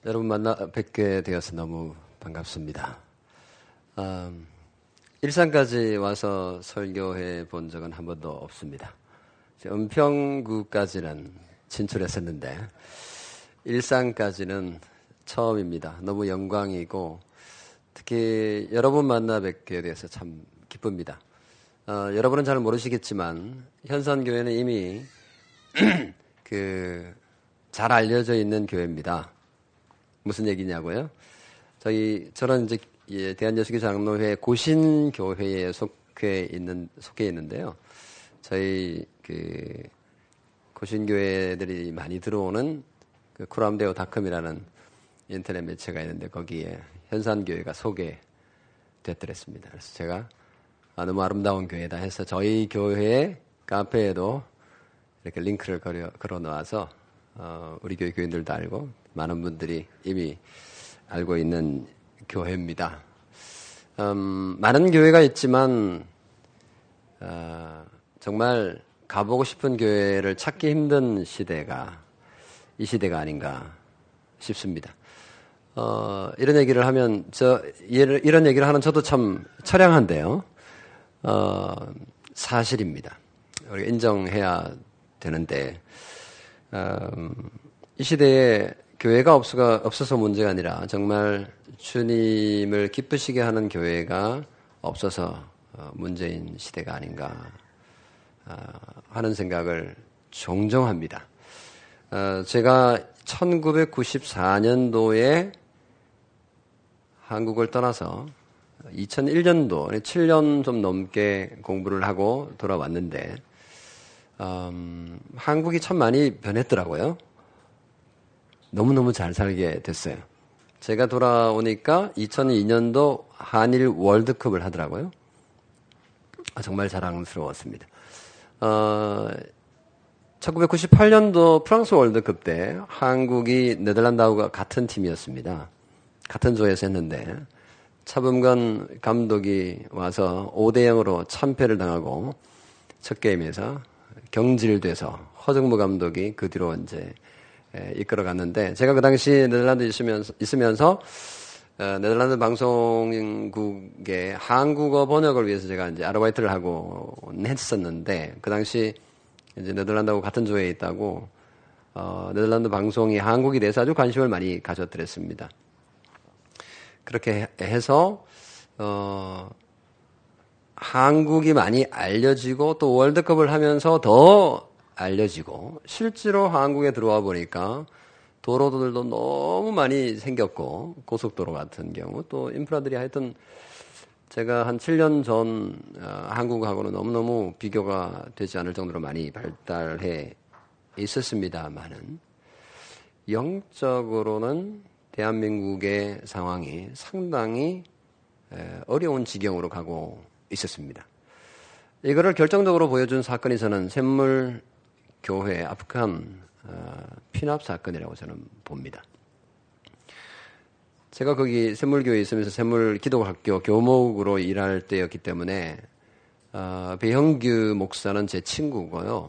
여러분 만나 뵙게 되어서 너무 반갑습니다. 일산까지 와서 설교해 본 적은 한 번도 없습니다. 은평구까지는 진출했었는데 일산까지는 처음입니다. 너무 영광이고 특히 여러분 만나 뵙게 돼서 참 기쁩니다. 여러분은 잘 모르시겠지만 현산교회는 이미 잘 알려져 있는 교회입니다. 무슨 얘기냐고요? 저는 이제 대한여수교 장로회 고신교회에 속해 있는데요. 저희 고신교회들이 많이 들어오는 쿠람데오닷컴이라는 인터넷 매체가 있는데 거기에 현산교회가 소개됐더랬습니다. 그래서 제가 너무 아름다운 교회다 해서 저희 교회 카페에도 이렇게 링크를 걸어 놓아서 우리 교회 교인들도 알고 많은 분들이 이미 알고 있는 교회입니다. 많은 교회가 있지만 정말 가보고 싶은 교회를 찾기 힘든 시대가 이 시대가 아닌가 싶습니다. 이런 얘기를 하면 이런 얘기를 하는 저도 참 처량한데요. 사실입니다. 우리가 인정해야 되는데 이 시대에 교회가 없어서 문제가 아니라 정말 주님을 기쁘시게 하는 교회가 없어서 문제인 시대가 아닌가 하는 생각을 종종 합니다. 제가 1994년도에 한국을 떠나서 2001년도 7년 좀 넘게 공부를 하고 돌아왔는데 한국이 참 많이 변했더라고요. 너무너무 잘 살게 됐어요. 제가 돌아오니까 2002년도 한일 월드컵을 하더라고요. 정말 자랑스러웠습니다. 1998년도 프랑스 월드컵 때 한국이 네덜란드하고 같은 팀이었습니다. 같은 조에서 했는데 차범근 감독이 와서 5대0으로 참패를 당하고 첫 게임에서 경질돼서 허정무 감독이 그 뒤로 이제 이끌어 갔는데 제가 그 당시 네덜란드 있으면서 네덜란드 방송국의 한국어 번역을 위해서 제가 이제 아르바이트를 하고 했었는데 그 당시 이제 네덜란드하고 같은 조에 있다고 네덜란드 방송이 한국에 대해서 아주 관심을 많이 가졌더랬습니다. 그렇게 해서 한국이 많이 알려지고 또 월드컵을 하면서 더 알려지고 실제로 한국에 들어와 보니까 도로들도 너무 많이 생겼고 고속도로 같은 경우 또 인프라들이 하여튼 제가 한 7년 전 한국하고는 너무너무 비교가 되지 않을 정도로 많이 발달해 있었습니다만은 영적으로는 대한민국의 상황이 상당히 어려운 지경으로 가고 있었습니다. 이거를 결정적으로 보여준 사건이 저는 샘물교회 아프간 피납 사건이라고 저는 봅니다. 제가 거기 샘물교회에 있으면서 샘물기독학교 교목으로 일할 때였기 때문에 배형규 목사는 제 친구고요.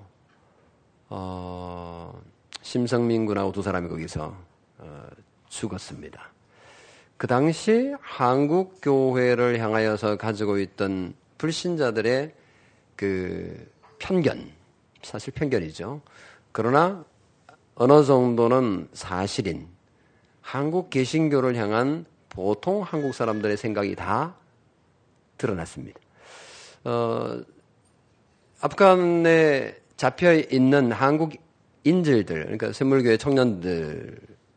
심성민 군하고 두 사람이 거기서 죽었습니다. 그 당시 한국 교회를 향하여서 가지고 있던 불신자들의 그 편견, 사실 편견이죠. 그러나 어느 정도는 사실인 한국 개신교를 향한 보통 한국 사람들의 생각이 다 드러났습니다. 아프간에 잡혀 있는 한국 인질들, 그러니까 샘물교회 청년들을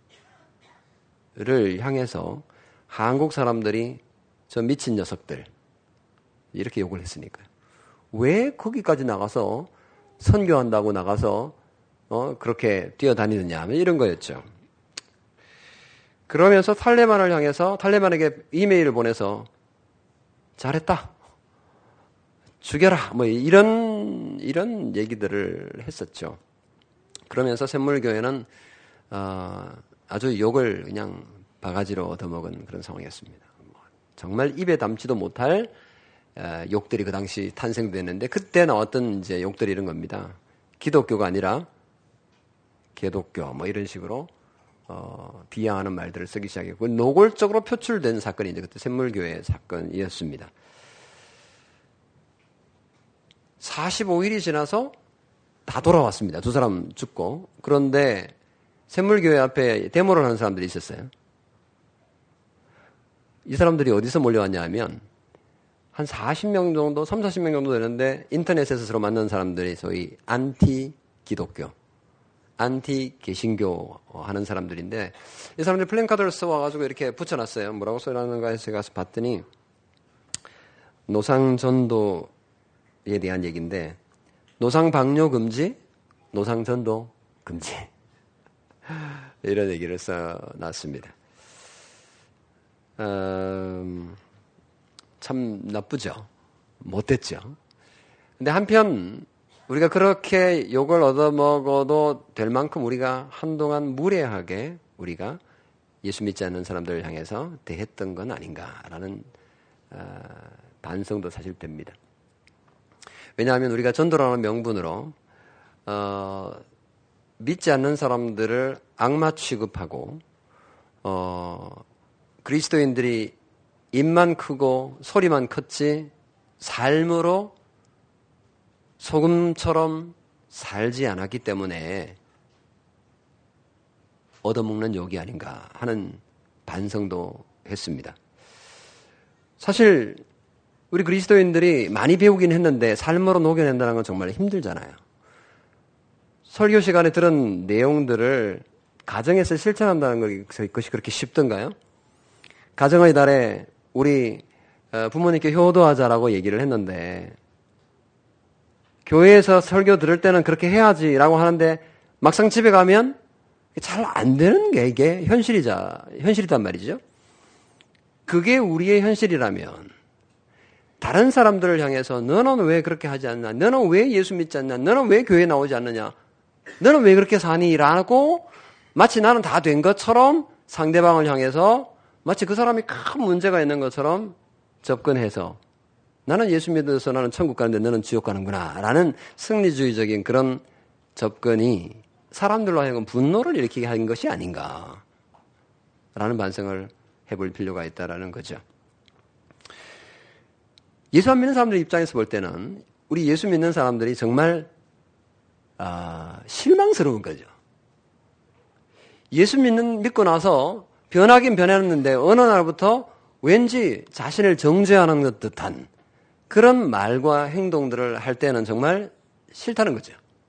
향해서 한국 사람들이 저 미친 녀석들 이렇게 욕을 했으니까요. 왜 거기까지 나가서 선교한다고 나가서 그렇게 뛰어다니느냐 이런 거였죠. 그러면서 탈레반을 향해서 탈레반에게 이메일을 보내서 잘했다, 죽여라, 뭐 이런 얘기들을 했었죠. 그러면서 샘물교회는 아주 욕을 그냥 바가지로 얻어먹은 그런 상황이었습니다. 정말 입에 담지도 못할 욕들이 그 당시 탄생됐는데 그때 나왔던 이제 욕들이 이런 겁니다. 기독교가 아니라 개독교 뭐 이런 식으로 비하하는 말들을 쓰기 시작했고 노골적으로 표출된 사건이 이제 그때 샘물교회 사건이었습니다. 45일이 지나서 다 돌아왔습니다. 두 사람 죽고. 그런데 샘물교회 앞에 데모를 하는 사람들이 있었어요. 이 사람들이 어디서 몰려왔냐 하면 한 40명 정도, 30, 40명 정도 되는데 인터넷에서 서로 만난 사람들이 소위 안티 기독교, 안티 개신교 하는 사람들인데 이 사람들이 플랜카드를 써와가지고 이렇게 붙여놨어요. 뭐라고 써놨는가 해서 가서 봤더니 노상전도에 대한 얘기인데 노상 방뇨 금지, 노상 전도 금지 이런 얘기를 써놨습니다. 참 나쁘죠. 못됐죠. 근데 한편 우리가 그렇게 욕을 얻어먹어도 될 만큼 우리가 한동안 무례하게 우리가 예수 믿지 않는 사람들을 향해서 대했던 건 아닌가라는 반성도 사실 됩니다. 왜냐하면 우리가 전도라는 명분으로 믿지 않는 사람들을 악마 취급하고 그리스도인들이 입만 크고 소리만 컸지 삶으로 소금처럼 살지 않았기 때문에 얻어먹는 욕이 아닌가 하는 반성도 했습니다. 사실 우리 그리스도인들이 많이 배우긴 했는데 삶으로 녹여낸다는 건 정말 힘들잖아요. 설교 시간에 들은 내용들을 가정에서 실천한다는 것이 그렇게 쉽던가요? 가정의 달에 우리 부모님께 효도하자라고 얘기를 했는데 교회에서 설교 들을 때는 그렇게 해야지라고 하는데 막상 집에 가면 잘 안 되는 게 이게 현실이단 말이죠. 그게 우리의 현실이라면 다른 사람들을 향해서 너는 왜 그렇게 하지 않나? 너는 왜 예수 믿지 않냐? 너는 왜 교회에 나오지 않느냐? 너는 왜 그렇게 사니? 라고 마치 나는 다 된 것처럼 상대방을 향해서 마치 그 사람이 큰 문제가 있는 것처럼 접근해서 나는 예수 믿어서 나는 천국 가는데 너는 지옥 가는구나 라는 승리주의적인 그런 접근이 사람들로 하여금 분노를 일으키게 한 것이 아닌가 라는 반성을 해볼 필요가 있다라는 거죠. 예수 안 믿는 사람들 입장에서 볼 때는 우리 예수 믿는 사람들이 정말 실망스러운 거죠. 예수 믿고 나서 변하긴 변했는데 어느 날부터 왠지 자신을 정죄하는 것 듯한 그런 말과 행동들을 할 때는 정말 싫다는 거죠.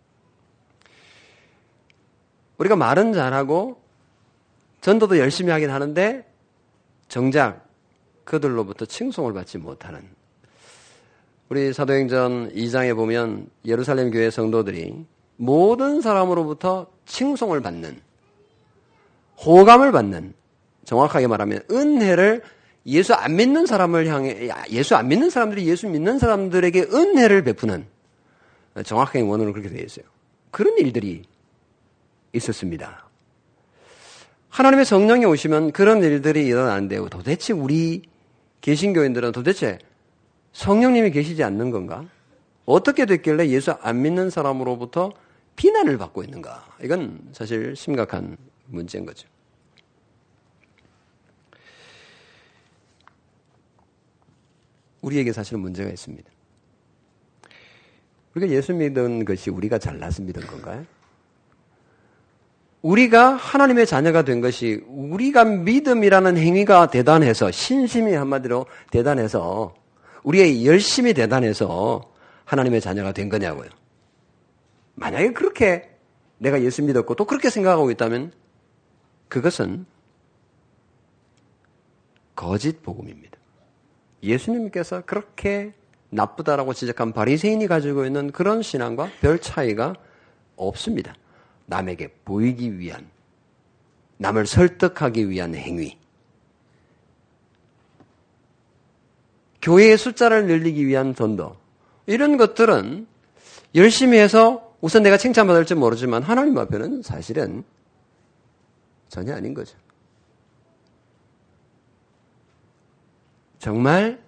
우리가 말은 잘하고 전도도 열심히 하긴 하는데 정작 그들로부터 칭송을 받지 못하는 우리 사도행전 2장에 보면 예루살렘 교회 성도들이 모든 사람으로부터 칭송을 받는 호감을 받는 정확하게 말하면 은혜를 예수 안 믿는 사람을 향해 예수 안 믿는 사람들이 예수 믿는 사람들에게 은혜를 베푸는 정확하게 원어는 그렇게 되어 있어요. 그런 일들이 있었습니다. 하나님의 성령이 오시면 그런 일들이 일어나는데 도대체 우리 개신교인들은 도대체 성령님이 계시지 않는 건가? 어떻게 됐길래 예수 안 믿는 사람으로부터 비난을 받고 있는가? 이건 사실 심각한 문제인 거죠. 우리에게 사실은 문제가 있습니다. 우리가 예수 믿은 것이 우리가 잘나서 믿은 건가요? 우리가 하나님의 자녀가 된 것이 우리가 믿음이라는 행위가 대단해서 신심이 한마디로 대단해서 우리의 열심이 대단해서 하나님의 자녀가 된 거냐고요. 만약에 그렇게 내가 예수 믿었고 또 그렇게 생각하고 있다면 그것은 거짓 복음입니다. 예수님께서 그렇게 나쁘다라고 지적한 바리새인이 가지고 있는 그런 신앙과 별 차이가 없습니다. 남에게 보이기 위한, 남을 설득하기 위한 행위, 교회의 숫자를 늘리기 위한 전도, 이런 것들은 열심히 해서 우선 내가 칭찬받을지 모르지만 하나님 앞에는 사실은 전혀 아닌 거죠. 정말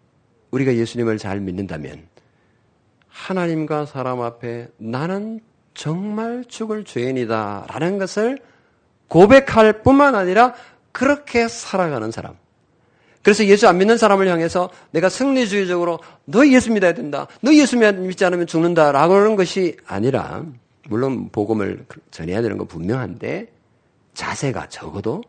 우리가 예수님을 잘 믿는다면 하나님과 사람 앞에 나는 정말 죽을 죄인이다 라는 것을 고백할 뿐만 아니라 그렇게 살아가는 사람. 그래서 예수 안 믿는 사람을 향해서 내가 승리주의적으로 너 예수 믿어야 된다. 너 예수 믿지 않으면 죽는다라고 하는 것이 아니라 물론 복음을 전해야 되는 건 분명한데 자세가 적어도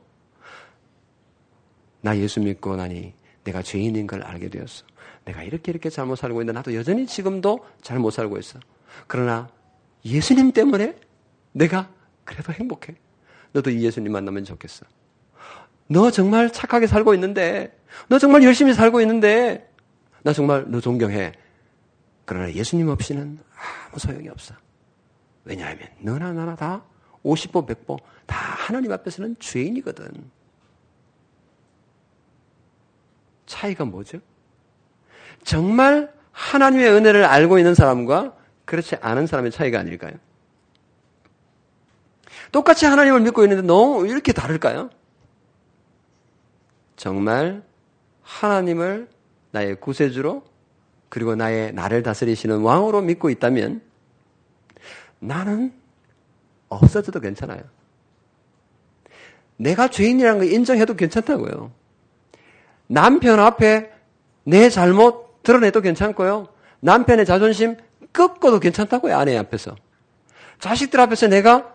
나 예수 믿고 나니 내가 죄인인 걸 알게 되었어. 내가 이렇게 잘못 살고 있는데 나도 여전히 지금도 잘못 살고 있어. 그러나 예수님 때문에 내가 그래도 행복해. 너도 이 예수님 만나면 좋겠어. 너 정말 착하게 살고 있는데, 너 정말 열심히 살고 있는데, 나 정말 너 존경해. 그러나 예수님 없이는 아무 소용이 없어. 왜냐하면 너나 나나 다 50보 100보 다 하나님 앞에서는 죄인이거든. 차이가 뭐죠? 정말 하나님의 은혜를 알고 있는 사람과 그렇지 않은 사람의 차이가 아닐까요? 똑같이 하나님을 믿고 있는데 너무 이렇게 다를까요? 정말 하나님을 나의 구세주로 그리고 나를 다스리시는 왕으로 믿고 있다면 나는 없어져도 괜찮아요. 내가 죄인이라는 걸 인정해도 괜찮다고요. 남편 앞에 내 잘못 드러내도 괜찮고요. 남편의 자존심 꺾어도 괜찮다고요. 아내 앞에서. 자식들 앞에서 내가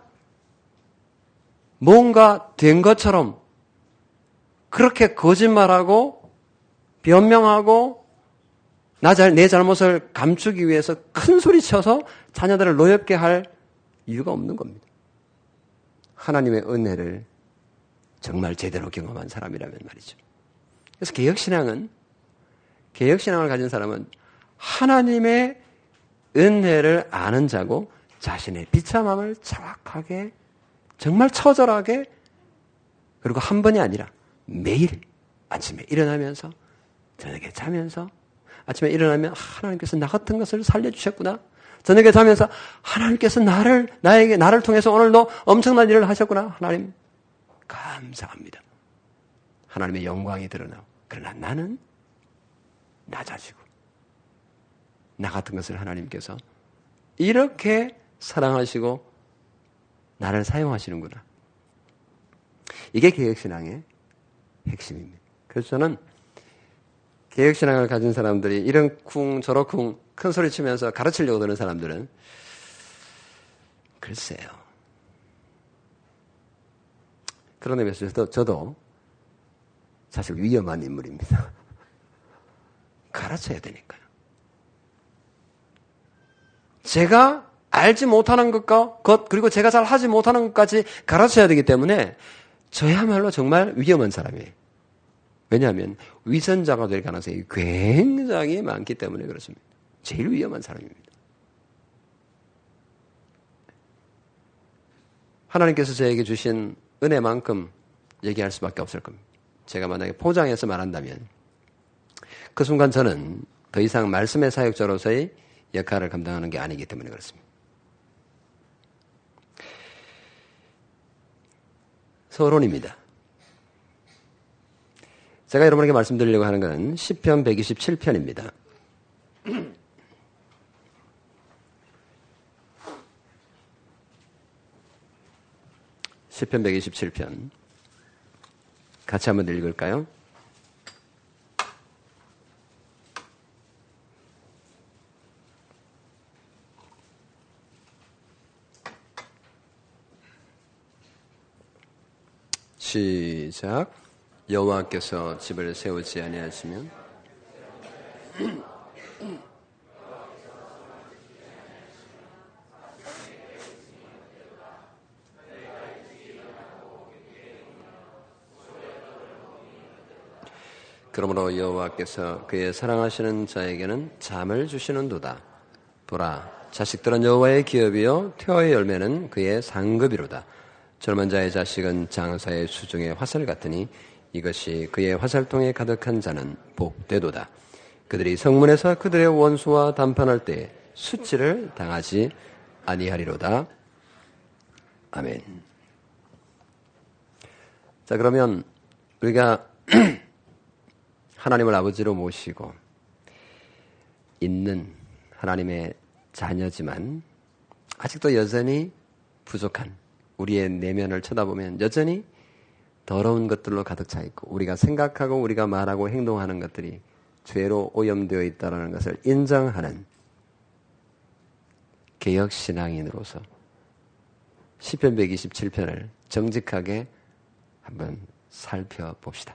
뭔가 된 것처럼 그렇게 거짓말하고 변명하고 내 잘못을 감추기 위해서 큰 소리 쳐서 자녀들을 노엽게 할 이유가 없는 겁니다. 하나님의 은혜를 정말 제대로 경험한 사람이라면 말이죠. 그래서 개혁신앙을 가진 사람은 하나님의 은혜를 아는 자고 자신의 비참함을 정확하게 정말 처절하게 그리고 한 번이 아니라 매일 아침에 일어나면서 저녁에 자면서 아침에 일어나면 하나님께서 나 같은 것을 살려주셨구나. 저녁에 자면서 하나님께서 나를 통해서 오늘도 엄청난 일을 하셨구나. 하나님 감사합니다. 하나님의 영광이 드러나고 그러나 나는 낮아지고 나 같은 것을 하나님께서 이렇게 사랑하시고 나를 사용하시는구나. 이게 개혁신앙의 핵심입니다. 그래서 저는 개혁신앙을 가진 사람들이 이런 쿵 저렇쿵 큰 소리 치면서 가르치려고 드는 사람들은 글쎄요. 그런 의미에서 저도 사실 위험한 인물입니다. 가르쳐야 되니까요. 제가 알지 못하는 것 그리고 제가 잘 하지 못하는 것까지 가르쳐야 되기 때문에 저야말로 정말 위험한 사람이에요. 왜냐하면 위선자가 될 가능성이 굉장히 많기 때문에 그렇습니다. 제일 위험한 사람입니다. 하나님께서 저에게 주신 은혜만큼 얘기할 수밖에 없을 겁니다. 제가 만약에 포장해서 말한다면 그 순간 저는 더 이상 말씀의 사역자로서의 역할을 감당하는 게 아니기 때문에 그렇습니다. 서론입니다. 제가 여러분에게 말씀드리려고 하는 것은 시편 127편입니다. 시편 127편 같이 한번 읽을까요? 시작. 여호와께서 집을 세우지 아니하시면 그러므로 여호와께서 그의 사랑하시는 자에게는 잠을 주시는도다. 보라, 자식들은 여호와의 기업이요 태호의 열매는 그의 상급이로다. 젊은 자의 자식은 장사의 수중의 화살 같으니 이것이 그의 화살통에 가득한 자는 복되도다. 그들이 성문에서 그들의 원수와 담판할 때 수치를 당하지 아니하리로다. 아멘. 자, 그러면 우리가 하나님을 아버지로 모시고 있는 하나님의 자녀지만 아직도 여전히 부족한 우리의 내면을 쳐다보면 여전히 더러운 것들로 가득 차 있고 우리가 생각하고 우리가 말하고 행동하는 것들이 죄로 오염되어 있다는 것을 인정하는 개혁신앙인으로서 시편 127편을 정직하게 한번 살펴봅시다.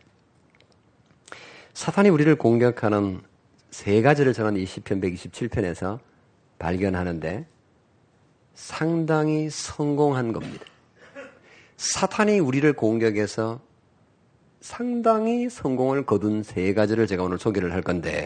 사탄이 우리를 공격하는 세 가지를 저는 이 시편 127편에서 발견하는데 상당히 성공한 겁니다. 사탄이 우리를 공격해서 상당히 성공을 거둔 세 가지를 제가 오늘 소개를 할 건데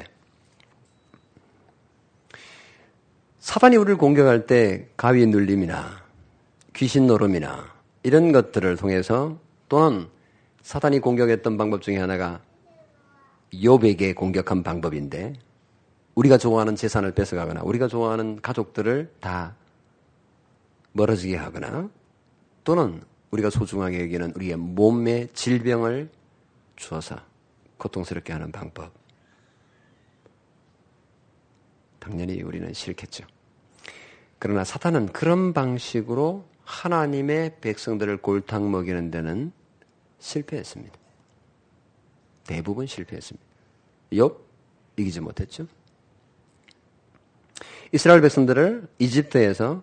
사탄이 우리를 공격할 때 가위 눌림이나 귀신 노름이나 이런 것들을 통해서 또는 사탄이 공격했던 방법 중에 하나가 욥에게 공격한 방법인데 우리가 좋아하는 재산을 뺏어가거나 우리가 좋아하는 가족들을 다 멀어지게 하거나 또는 우리가 소중하게 여기는 우리의 몸의 질병을 주어서 고통스럽게 하는 방법. 당연히 우리는 싫겠죠. 그러나 사탄은 그런 방식으로 하나님의 백성들을 골탕 먹이는 데는 실패했습니다. 대부분 실패했습니다. 욥 이기지 못했죠. 이스라엘 백성들을 이집트에서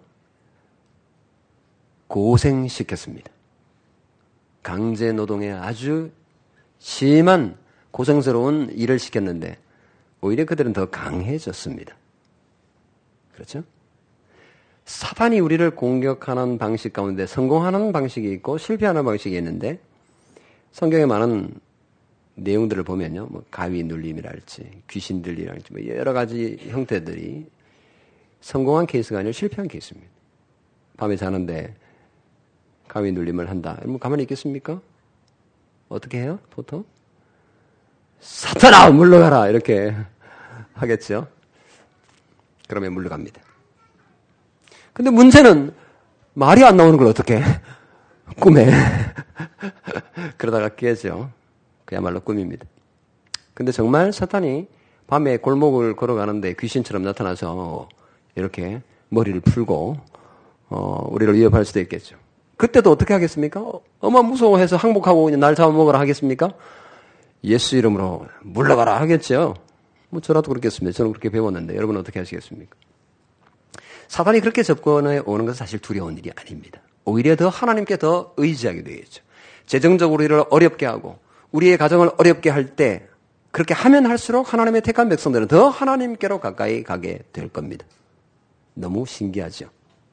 고생시켰습니다. 강제 노동에 아주 심한 고생스러운 일을 시켰는데 오히려 그들은 더 강해졌습니다. 그렇죠? 사탄이 우리를 공격하는 방식 가운데 성공하는 방식이 있고 실패하는 방식이 있는데 성경에 많은 내용들을 보면요, 뭐 가위 눌림이랄지 귀신 들리랄지 뭐 여러 가지 형태들이 성공한 케이스가 아니라 실패한 케이스입니다. 밤에 자는데 가위 눌림을 한다. 여러분 가만히 있겠습니까? 어떻게 해요? 보통 사탄아 물러가라 이렇게 하겠죠. 그러면 물러갑니다. 근데 문제는 말이 안 나오는 걸 어떻게 해? 꿈에 그러다가 깨죠. 그야말로 꿈입니다. 근데 정말 사탄이 밤에 골목을 걸어가는데 귀신처럼 나타나서 이렇게 머리를 풀고 우리를 위협할 수도 있겠죠. 그때도 어떻게 하겠습니까? 어마 무서워해서 항복하고 그냥 날 잡아먹으라 하겠습니까? 예수 이름으로 물러가라 하겠죠. 뭐 저라도 그렇겠습니다. 저는 그렇게 배웠는데 여러분 어떻게 하시겠습니까? 사탄이 그렇게 접근해 오는 것은 사실 두려운 일이 아닙니다. 오히려 더 하나님께 더 의지하게 되겠죠. 재정적으로 우리를 어렵게 하고 우리의 가정을 어렵게 할 때 그렇게 하면 할수록 하나님의 택한 백성들은 더 하나님께로 가까이 가게 될 겁니다. 너무 신기하죠.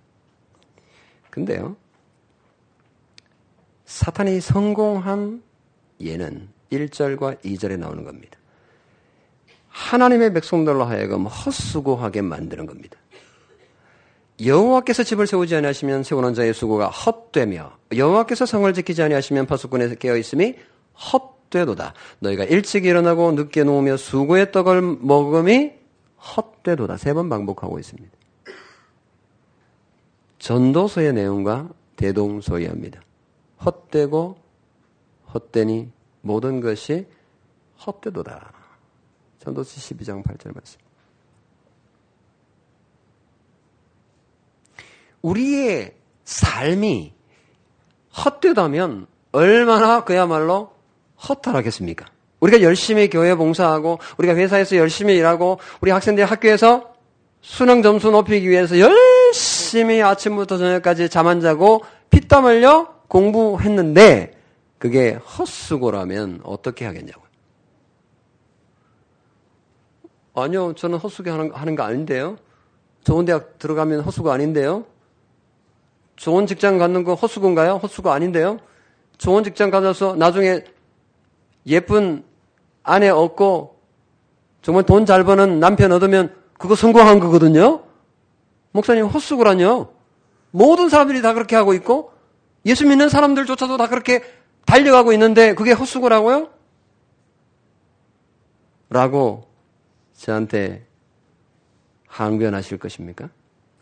근데요, 사탄이 성공한 예는 1절과 2절에 나오는 겁니다. 하나님의 백성들로 하여금 헛수고하게 만드는 겁니다. 여호와께서 집을 세우지 아니하시면 세우는 자의 수고가 헛되며 여호와께서 성을 지키지 아니하시면 파수꾼에서 깨어있음이 헛되도다. 너희가 일찍 일어나고 늦게 누우며 수고의 떡을 먹음이 헛되도다. 3번 반복하고 있습니다. 전도서의 내용과 대동소이합니다. 헛되고 헛되니 모든 것이 헛되도다. 전도서 12장 8절 말씀. 우리의 삶이 헛되다면 얼마나 그야말로 허탈하겠습니까? 우리가 열심히 교회 봉사하고 우리가 회사에서 열심히 일하고 우리 학생들이 학교에서 수능 점수 높이기 위해서 열심히 아침부터 저녁까지 잠 안 자고 피땀 흘려 공부했는데 그게 헛수고라면 어떻게 하겠냐고요. 아니요, 저는 헛수고 하는 거 아닌데요. 좋은 대학 들어가면 헛수고 아닌데요. 좋은 직장 갖는 거 헛수고인가요? 헛수고 아닌데요. 좋은 직장 가서 나중에 예쁜 아내 얻고 정말 돈 잘 버는 남편 얻으면 그거 성공한 거거든요. 목사님 헛수고라뇨. 모든 사람들이 다 그렇게 하고 있고 예수 믿는 사람들조차도 다 그렇게 달려가고 있는데 그게 헛수고라고요? 라고 저한테 항변하실 것입니까?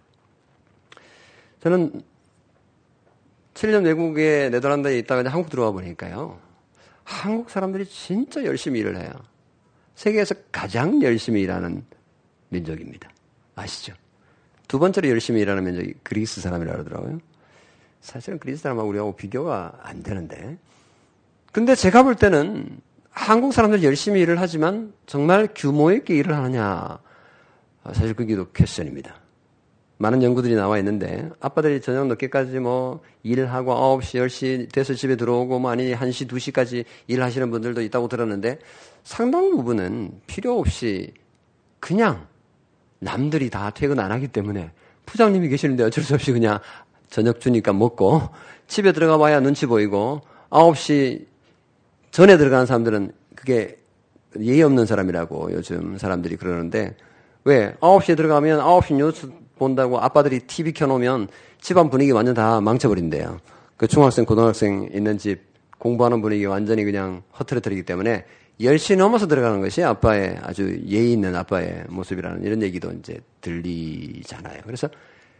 저는 7년 외국에 네덜란드에 있다가 한국 들어와 보니까요. 한국 사람들이 진짜 열심히 일을 해요. 세계에서 가장 열심히 일하는 민족입니다. 아시죠? 두 번째로 열심히 일하는 민족이 그리스 사람이라고 그러더라고요. 사실은 그리스 사람하고 우리하고 비교가 안 되는데. 근데 제가 볼 때는 한국 사람들 열심히 일을 하지만 정말 규모 있게 일을 하느냐. 사실 그게 또 퀘스천입니다. 많은 연구들이 나와 있는데 아빠들이 저녁 늦게까지 뭐 일하고 9시, 10시 돼서 집에 들어오고 뭐 아니 1시, 2시까지 일하시는 분들도 있다고 들었는데 상당 부분은 필요 없이 그냥 남들이 다 퇴근 안 하기 때문에 부장님이 계시는데 어쩔 수 없이 그냥 저녁 주니까 먹고 집에 들어가 봐야 눈치 보이고 9시 전에 들어가는 사람들은 그게 예의 없는 사람이라고 요즘 사람들이 그러는데 왜? 9시에 들어가면 9시 뉴스 본다고 아빠들이 TV 켜놓으면 집안 분위기 완전 다 망쳐버린대요. 그 중학생, 고등학생 있는 집 공부하는 분위기 완전히 그냥 허트러뜨리기 때문에 10시 넘어서 들어가는 것이 아빠의 아주 예의 있는 아빠의 모습이라는 이런 얘기도 이제 들리잖아요. 그래서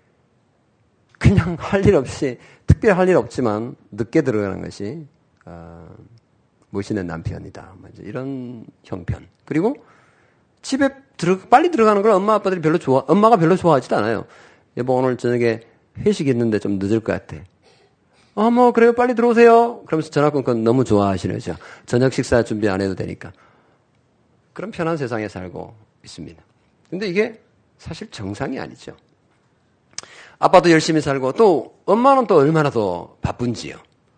그냥 할 일 없이, 특별히 할 일 없지만 늦게 들어가는 것이, 멋있는 남편이다. 이런 형편. 그리고 집에 빨리 들어가는 걸 엄마가 별로 좋아하지도 않아요. 여보, 오늘 저녁에 회식 있는데 좀 늦을 것 같아. 뭐, 그래요. 빨리 들어오세요. 그러면서 전화 끊고 너무 좋아하시네요. 저녁 식사 준비 안 해도 되니까. 그런 편한 세상에 살고 있습니다. 근데 이게 사실 정상이 아니죠. 아빠도 열심히 살고 또 엄마는 또 얼마나 더 바쁜지요.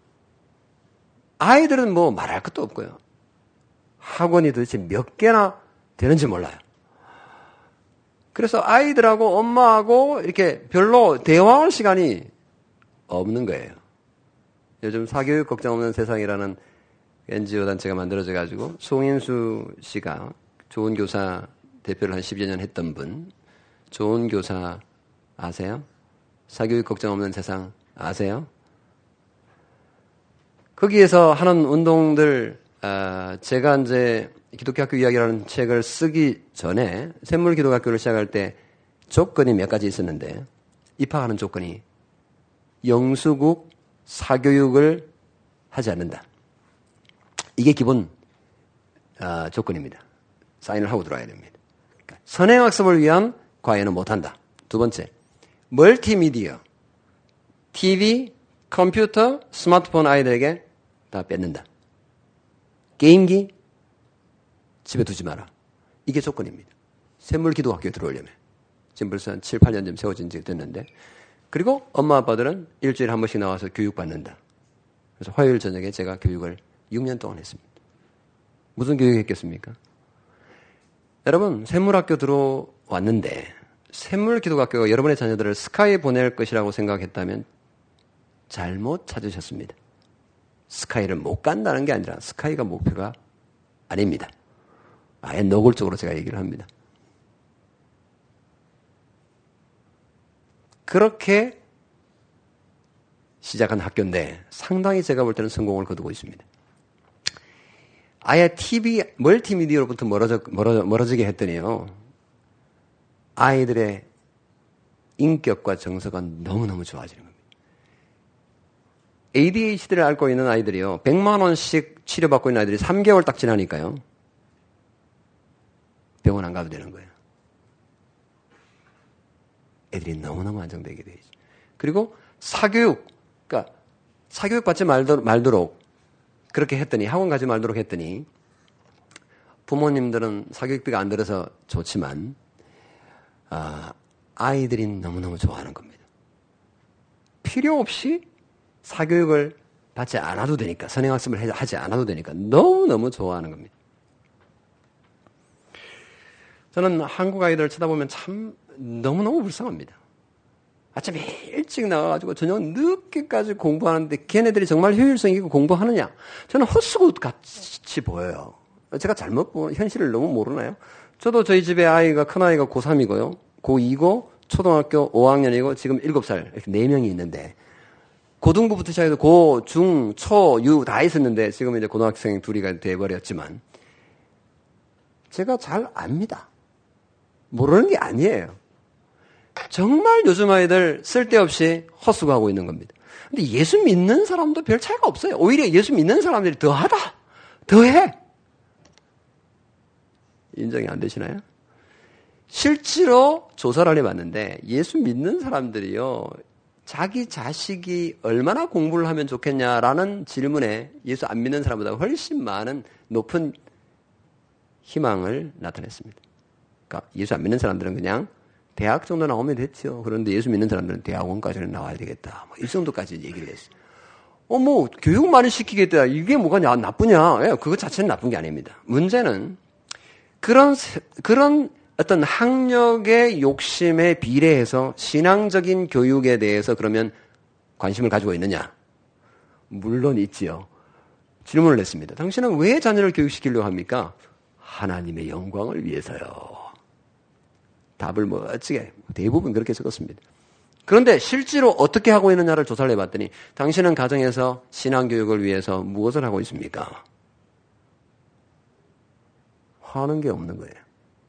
아이들은 뭐 말할 것도 없고요. 학원이 도대체 몇 개나 되는지 몰라요. 그래서 아이들하고 엄마하고 이렇게 별로 대화할 시간이 없는 거예요. 요즘 사교육 걱정 없는 세상이라는 NGO 단체가 만들어져 가지고 송인수 씨가 좋은 교사 대표를 한 10여 년 했던 분, 좋은 교사 아세요? 사교육 걱정 없는 세상 아세요? 거기에서 하는 운동들, 제가 이제 기독교 학교 이야기라는 책을 쓰기 전에 샘물 기독학교를 시작할 때 조건이 몇 가지 있었는데, 입학하는 조건이 영수국 사교육을 하지 않는다. 이게 기본 조건입니다. 사인을 하고 들어와야 됩니다. 그러니까 선행학습을 위한 과외는 못한다. 두 번째, 멀티미디어, TV, 컴퓨터, 스마트폰 아이들에게 다 뺏는다. 게임기 집에 두지 마라. 이게 조건입니다. 샘물기도학교에 들어오려면. 지금 벌써 한 7, 8년 좀 세워진 지 됐는데. 그리고 엄마 아빠들은 일주일에 한 번씩 나와서 교육받는다. 그래서 화요일 저녁에 제가 교육을 6년 동안 했습니다. 무슨 교육했겠습니까? 여러분, 샘물학교 들어왔는데 샘물기도학교가 여러분의 자녀들을 스카이에 보낼 것이라고 생각했다면 잘못 찾으셨습니다. 스카이를 못 간다는 게 아니라 스카이가 목표가 아닙니다. 아예 노골적으로 제가 얘기를 합니다. 그렇게 시작한 학교인데 상당히 제가 볼 때는 성공을 거두고 있습니다. 아예 TV, 멀티미디어로부터 멀어지게 했더니요. 아이들의 인격과 정서가 너무너무 좋아지는 겁니다. ADHD를 앓고 있는 아이들이요. 100만 원씩 치료받고 있는 아이들이 3개월 딱 지나니까요. 병원 안 가도 되는 거예요. 애들이 너무너무 안정되게 돼 있죠. 그리고 사교육, 그러니까 사교육 받지 말도록 그렇게 했더니, 학원 가지 말도록 했더니, 부모님들은 사교육비가 안 들어서 좋지만, 아이들이 너무너무 좋아하는 겁니다. 필요 없이 사교육을 받지 않아도 되니까, 선행학습을 하지 않아도 되니까 너무너무 좋아하는 겁니다. 저는 한국 아이들 쳐다보면 참 너무너무 불쌍합니다. 아침에 일찍 나가가지고 저녁 늦게까지 공부하는데 걔네들이 정말 효율성 있게 공부하느냐? 저는 헛수고 같이 보여요. 제가 잘못 보는 현실을 너무 모르나요? 저도 저희 집에 아이가, 큰 아이가 고3이고요. 고2고 초등학교 5학년이고 지금 7살 이렇게 4명이 있는데 고등부부터 시작해서 고, 중, 초, 유 다 있었는데 지금 이제 고등학생 둘이가 돼버렸지만 제가 잘 압니다. 모르는 게 아니에요. 정말 요즘 아이들 쓸데없이 헛수고하고 있는 겁니다. 근데 예수 믿는 사람도 별 차이가 없어요. 오히려 예수 믿는 사람들이 더하다. 더해. 인정이 안 되시나요? 실제로 조사를 해봤는데 예수 믿는 사람들이요. 자기 자식이 얼마나 공부를 하면 좋겠냐라는 질문에 예수 안 믿는 사람보다 훨씬 많은 높은 희망을 나타냈습니다. 그러니까 예수 안 믿는 사람들은 그냥 대학 정도 나오면 됐죠. 그런데 예수 믿는 사람들은 대학원까지는 나와야 되겠다. 이 정도까지 얘기를 했어요. 뭐 교육 많이 시키겠다. 이게 뭐가 나쁘냐? 예, 그것 자체는 나쁜 게 아닙니다. 문제는 그런 어떤 학력의 욕심에 비례해서 신앙적인 교육에 대해서 그러면 관심을 가지고 있느냐? 물론 있지요. 질문을 했습니다. 당신은 왜 자녀를 교육시키려고 합니까? 하나님의 영광을 위해서요. 답을 멋지게 대부분 그렇게 적었습니다. 그런데 실제로 어떻게 하고 있느냐를 조사를 해봤더니 당신은 가정에서 신앙교육을 위해서 무엇을 하고 있습니까? 하는 게 없는 거예요.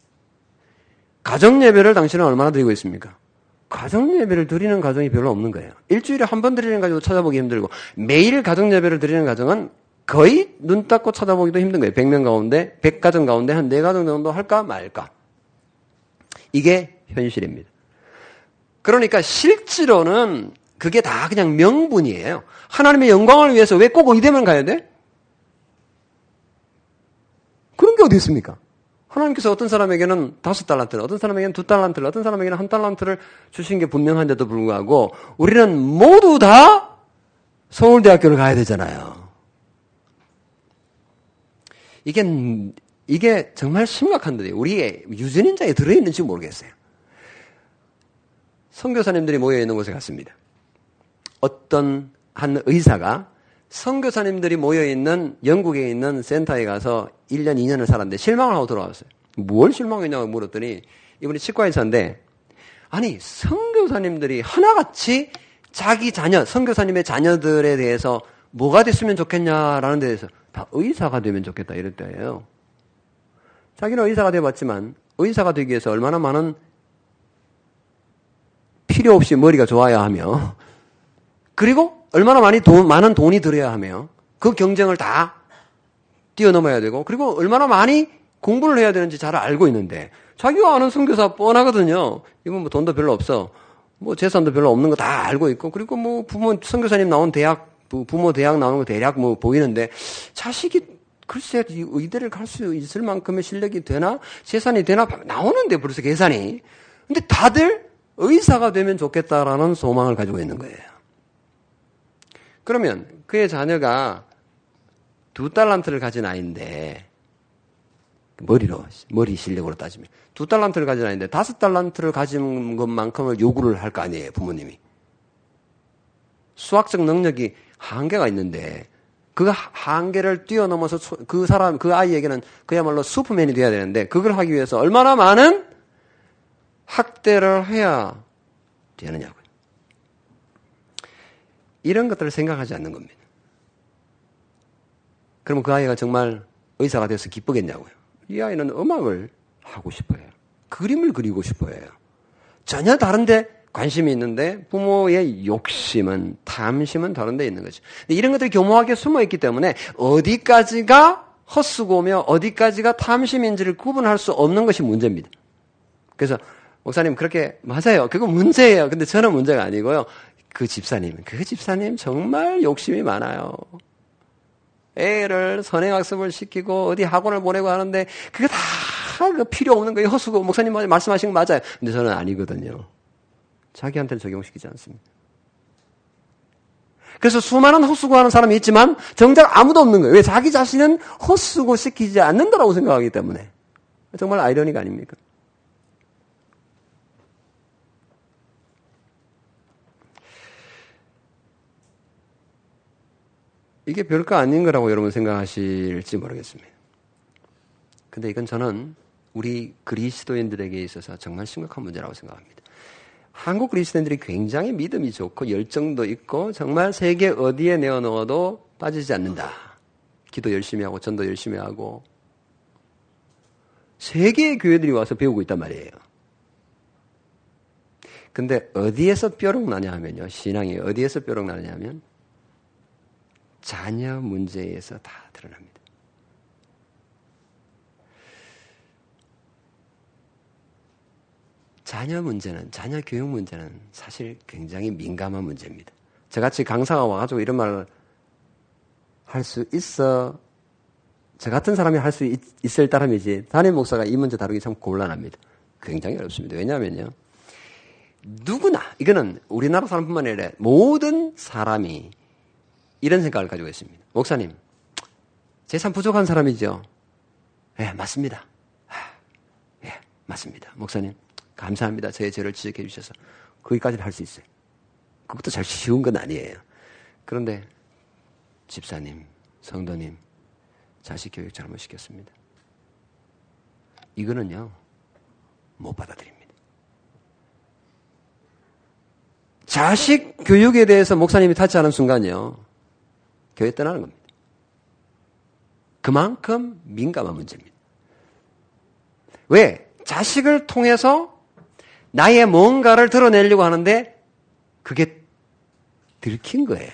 가정예배를 당신은 얼마나 드리고 있습니까? 가정예배를 드리는 가정이 별로 없는 거예요. 일주일에 한 번 드리는 가지고 찾아보기 힘들고 매일 가정예배를 드리는 가정은 거의 눈 닦고 찾아보기도 힘든 거예요. 100명 가운데 100가정 가운데 한 4가정 정도 할까 말까. 이게 현실입니다. 그러니까 실제로는 그게 다 그냥 명분이에요. 하나님의 영광을 위해서 왜 꼭 의대만 가야 돼? 그런 게 어디 있습니까? 하나님께서 어떤 사람에게는 5달란트를, 어떤 사람에게는 2달란트를, 어떤 사람에게는 1달란트를 주신 게 분명한데도 불구하고 우리는 모두 다 서울대학교를 가야 되잖아요. 이게 정말 심각한데 우리의 유전인자에 들어있는지 모르겠어요. 선교사님들이 모여있는 곳에 갔습니다. 어떤 한 의사가 선교사님들이 모여있는 영국에 있는 센터에 가서 1년, 2년을 살았는데 실망을 하고 돌아왔어요. 뭘 실망했냐고 물었더니 이분이 치과의사인데 아니 선교사님들이 하나같이 자기 자녀, 선교사님의 자녀들에 대해서 뭐가 됐으면 좋겠냐라는 데 대해서 다 의사가 되면 좋겠다 이랬대요. 자기는 의사가 돼봤지만 의사가 되기 위해서 얼마나 많은 필요 없이 머리가 좋아야 하며 그리고 얼마나 많은 돈이 들어야 하며 그 경쟁을 다 뛰어넘어야 되고 그리고 얼마나 많이 공부를 해야 되는지 잘 알고 있는데 자기가 아는 선교사 뻔하거든요. 이건 뭐 돈도 별로 없어. 뭐 재산도 별로 없는 거 다 알고 있고 그리고 뭐 선교사님 나온 대학 부모 대학 나오는 거 대략 뭐 보이는데 자식이 글쎄 의대를 갈 수 있을 만큼의 실력이 되나 재산이 되나 나오는데 벌써 계산이. 근데 다들 의사가 되면 좋겠다라는 소망을 가지고 있는 거예요. 그러면 그의 자녀가 2달란트를 가진 아이인데 머리 실력으로 따지면 2달란트를 가진 아이인데 5달란트를 가진 것만큼을 요구를 할 거 아니에요, 부모님이. 수학적 능력이 한계가 있는데 그 한계를 뛰어넘어서 그 아이에게는 그야말로 슈퍼맨이 돼야 되는데 그걸 하기 위해서 얼마나 많은 학대를 해야 되느냐고요. 이런 것들을 생각하지 않는 겁니다. 그러면 그 아이가 정말 의사가 돼서 기쁘겠냐고요. 이 아이는 음악을 하고 싶어요. 그림을 그리고 싶어요. 전혀 다른데 관심이 있는데 부모의 욕심은, 탐심은 다른 데 있는 거죠. 이런 것들이 교묘하게 숨어 있기 때문에 어디까지가 헛수고며 어디까지가 탐심인지를 구분할 수 없는 것이 문제입니다. 그래서 목사님 그렇게 맞아요. 그거 문제예요. 근데 저는 문제가 아니고요. 그 집사님 정말 욕심이 많아요. 애를 선행학습을 시키고 어디 학원을 보내고 하는데 그게 다 그 필요 없는 거예요. 헛수고. 목사님 말씀하신 거 맞아요. 근데 저는 아니거든요. 자기한테는 적용시키지 않습니다. 그래서 수많은 헛수고하는 사람이 있지만 정작 아무도 없는 거예요. 왜? 자기 자신은 헛수고 시키지 않는다라고 생각하기 때문에. 정말 아이러니가 아닙니까? 이게 별거 아닌 거라고 여러분 생각하실지 모르겠습니다. 근데 이건 저는 우리 그리스도인들에게 있어서 정말 심각한 문제라고 생각합니다. 한국 그리스도인들이 굉장히 믿음이 좋고 열정도 있고 정말 세계 어디에 내어놓아도 빠지지 않는다. 기도 열심히 하고 전도 열심히 하고 세계의 교회들이 와서 배우고 있단 말이에요. 근데 어디에서 뾰록 나냐 하면요. 신앙이 어디에서 뾰록 나냐 하면 자녀 문제에서 다 드러납니다. 자녀 문제는, 자녀 교육 문제는 사실 굉장히 민감한 문제입니다. 저같이 강사가 와가지고 이런 말을 할 수 있어, 저 같은 사람이 할 수 있을 따름이지, 담임 목사가 이 문제 다루기 참 곤란합니다. 굉장히 어렵습니다. 왜냐하면요, 누구나, 이거는 우리나라 사람뿐만 아니라 모든 사람이 이런 생각을 가지고 있습니다. 목사님, 재산 부족한 사람이죠? 예, 맞습니다. 예, 맞습니다. 목사님, 감사합니다. 저의 죄를 지적해 주셔서. 거기까지는 할 수 있어요. 그것도 잘 쉬운 건 아니에요. 그런데 집사님, 성도님, 자식 교육 잘못시켰습니다. 이거는요, 못 받아들입니다. 자식 교육에 대해서 목사님이 타치하는 순간요, 교회 떠나는 겁니다. 그만큼 민감한 문제입니다. 왜? 자식을 통해서 나의 뭔가를 드러내려고 하는데 그게 들킨 거예요.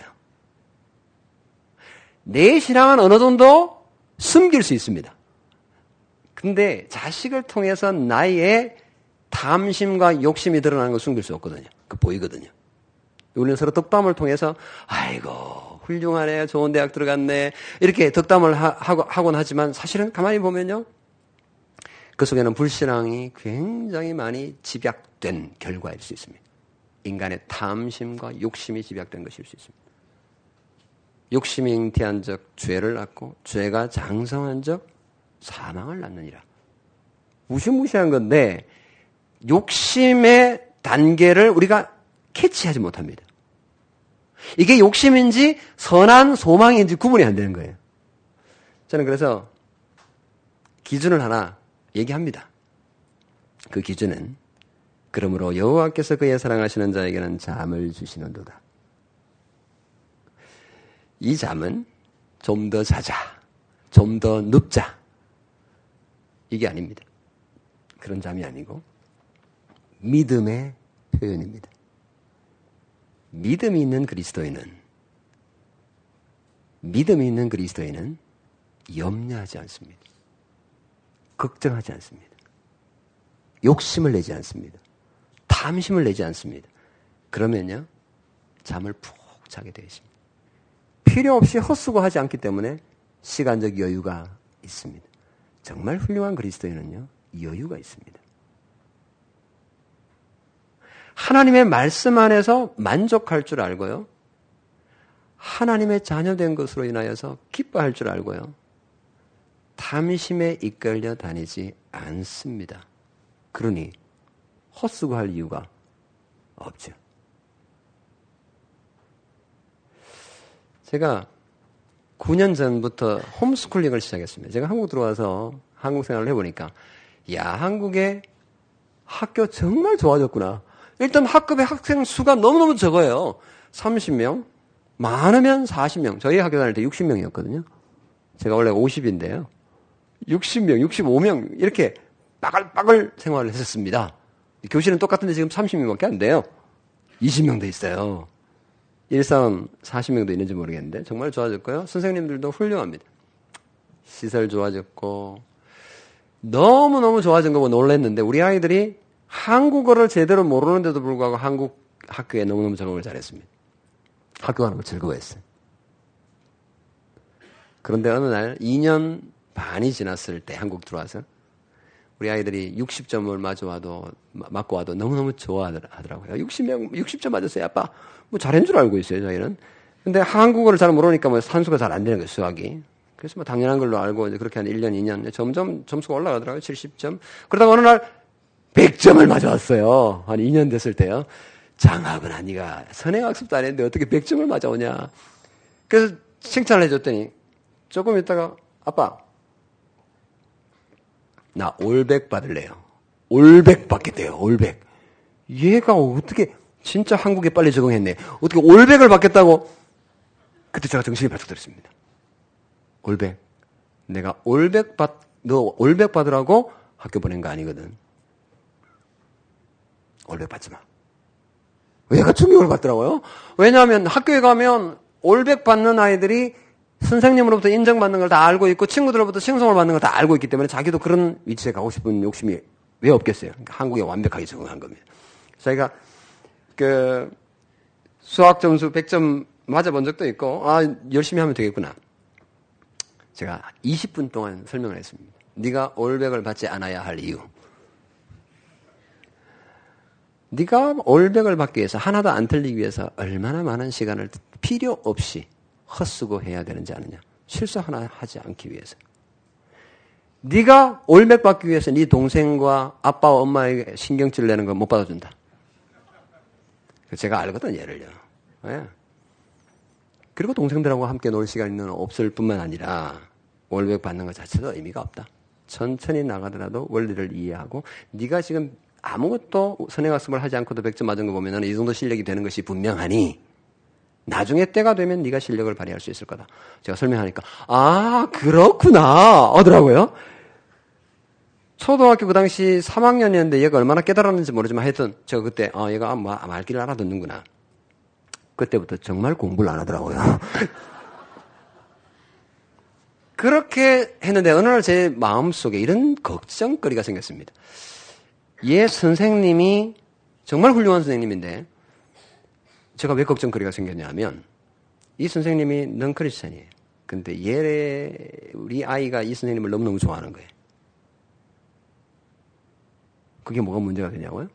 내 신앙은 어느 정도 숨길 수 있습니다. 근데 자식을 통해서 나의 탐심과 욕심이 드러나는 걸 숨길 수 없거든요. 그 보이거든요. 우리는 서로 덕담을 통해서 아이고 훌륭하네, 좋은 대학 들어갔네, 이렇게 덕담을 하곤 하지만 사실은 가만히 보면요, 그 속에는 불신앙이 굉장히 많이 집약된 결과일 수 있습니다. 인간의 탐심과 욕심이 집약된 것일 수 있습니다. 욕심이 잉태한 적 죄를 낳고 죄가 장성한 적 사망을 낳느니라. 무시무시한 건데 욕심의 단계를 우리가 캐치하지 못합니다. 이게 욕심인지 선한 소망인지 구분이 안 되는 거예요. 저는 그래서 기준을 하나 얘기합니다. 그 기준은 그러므로 여호와께서 그의 사랑하시는 자에게는 잠을 주시는도다. 이 잠은 좀 더 자자, 좀 더 눕자, 이게 아닙니다. 그런 잠이 아니고 믿음의 표현입니다. 믿음이 있는 그리스도인은 염려하지 않습니다. 걱정하지 않습니다. 욕심을 내지 않습니다. 탐심을 내지 않습니다. 그러면요, 잠을 푹 자게 되어 있습니다. 필요 없이 헛수고하지 않기 때문에 시간적 여유가 있습니다. 정말 훌륭한 그리스도인은요, 여유가 있습니다. 하나님의 말씀 안에서 만족할 줄 알고요, 하나님의 자녀된 것으로 인하여서 기뻐할 줄 알고요, 탐심에 이끌려 다니지 않습니다. 그러니 헛수고할 이유가 없죠. 제가 9년 전부터 홈스쿨링을 시작했습니다. 제가 한국 들어와서 한국 생활을 해보니까, 야, 한국의 학교 정말 좋아졌구나. 일단 학급의 학생 수가 너무너무 적어요. 30명, 많으면 40명. 저희 학교 다닐 때 60명이었거든요. 제가 원래 50인데요. 60명, 65명 이렇게 빠글빠글 생활을 했었습니다. 교실은 똑같은데 지금 30명밖에 안 돼요. 20명도 있어요. 일산 40명도 있는지 모르겠는데 정말 좋아졌고요. 선생님들도 훌륭합니다. 시설 좋아졌고 너무너무 좋아진 거 보고 놀랐는데, 우리 아이들이 한국어를 제대로 모르는데도 불구하고 한국 학교에 너무너무 적응을 잘했습니다. 학교 가는 거 즐거워했어요. 그런데 어느 날 2년 반이 지났을 때 한국 들어와서 우리 아이들이 60점을 맞고 와도 너무너무 좋아하더라고요. 60점 맞았어요. 아빠, 뭐 잘한 줄 알고 있어요, 저희는. 근데 한국어를 잘 모르니까 뭐 산수가 잘 안 되는 거예요, 수학이. 그래서 뭐 당연한 걸로 알고 이제 그렇게 한 1년, 2년 점점 점수가 올라가더라고요. 70점. 그러다가 어느 날 100점을 맞아왔어요. 한 2년 됐을 때요. 장하구나, 네가 선행학습도 안 했는데 어떻게 100점을 맞아오냐. 그래서 칭찬을 해줬더니 조금 있다가, 아빠, 나 올백 받을래요. 올백 받겠대요. 올백. 얘가 어떻게 진짜 한국에 빨리 적응했네. 어떻게 올백을 받겠다고. 그때 제가 정신이 바짝 들었습니다. 올백. 내가 너 올백 받으라고 학교 보낸 거 아니거든. 올백 받지 마. 얘가 충격을 받더라고요. 왜냐하면 학교에 가면 올백 받는 아이들이 선생님으로부터 인정받는 걸 다 알고 있고 친구들로부터 칭송을 받는 걸 다 알고 있기 때문에 자기도 그런 위치에 가고 싶은 욕심이 왜 없겠어요? 한국에 완벽하게 적응한 겁니다. 저희가 수학 점수 100점 맞아본 적도 있고, 열심히 하면 되겠구나. 제가 20분 동안 설명을 했습니다. 네가 올백을 받지 않아야 할 이유. 네가 올백을 받기 위해서, 하나도 안 틀리기 위해서 얼마나 많은 시간을 필요 없이 헛쓰고 해야 되는지 아느냐. 실수 하나 하지 않기 위해서. 네가 올백 받기 위해서 네 동생과 아빠와 엄마에게 신경질 내는 거 못 받아준다. 제가 알거든, 얘를요. 네. 그리고 동생들하고 함께 놀 시간은 없을 뿐만 아니라 월백 받는 것 자체도 의미가 없다. 천천히 나가더라도 원리를 이해하고 네가 지금 아무것도 선행학습을 하지 않고도 100점 맞은 거 보면 이 정도 실력이 되는 것이 분명하니 나중에 때가 되면 네가 실력을 발휘할 수 있을 거다. 제가 설명하니까 그렇구나 하더라고요. 초등학교 그 당시 3학년이었는데 얘가 얼마나 깨달았는지 모르지만 하여튼 제가 그때 얘가 말귀를 알아듣는구나. 그때부터 정말 공부를 안 하더라고요. 그렇게 했는데 어느 날 제 마음속에 이런 걱정거리가 생겼습니다. 얘 선생님이 정말 훌륭한 선생님인데 제가 왜 걱정거리가 생겼냐면 이 선생님이 넌 크리스찬이에요. 근데 우리 아이가 이 선생님을 너무너무 좋아하는 거예요. 그게 뭐가 문제가 되냐고요?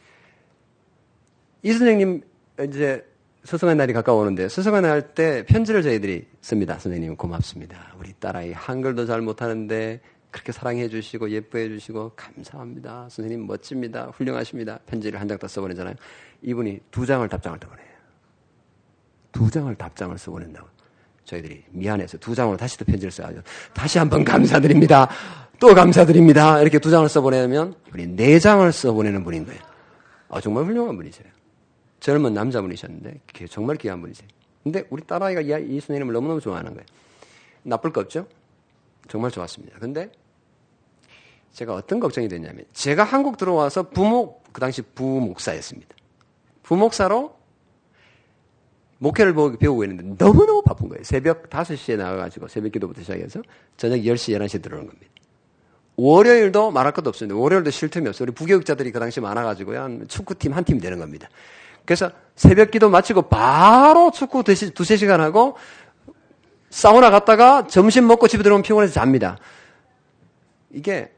이 선생님 이제 스승의 날이 가까워오는데 스승의 날 때 편지를 저희들이 씁니다. 선생님 고맙습니다. 우리 딸아이 한글도 잘 못하는데 그렇게 사랑해 주시고 예뻐해 주시고 감사합니다. 선생님 멋집니다. 훌륭하십니다. 편지를 한 장 더 써보내잖아요. 이분이 2장을 답장을 더 보내요. 2장을 답장을 써보낸다고. 저희들이 미안해서 2장으로 다시 또 편지를 써가지고 다시 한번 감사드립니다. 또 감사드립니다. 이렇게 2장을 써보내면 우리 4장을 써보내는 분인 거예요. 정말 훌륭한 분이세요. 젊은 남자분이셨는데 정말 귀한 분이세요. 근데 우리 딸아이가 이 선생님을 너무너무 좋아하는 거예요. 나쁠 거 없죠? 정말 좋았습니다. 근데 제가 어떤 걱정이 됐냐면 제가 한국 들어와서 그 당시 부목사였습니다. 부목사로 목회를 배우고 있는데 너무너무 바쁜 거예요. 새벽 5시에 나가가지고 새벽 기도부터 시작해서 저녁 10시, 11시에 들어오는 겁니다. 월요일도 말할 것도 없습니다. 월요일도 쉴 틈이 없어요. 우리 부교육자들이 그 당시 많아가지고요. 축구팀 한 팀이 되는 겁니다. 그래서 새벽 기도 마치고 바로 축구 두세 시간 하고 사우나 갔다가 점심 먹고 집에 들어오면 피곤해서 잡니다. 이게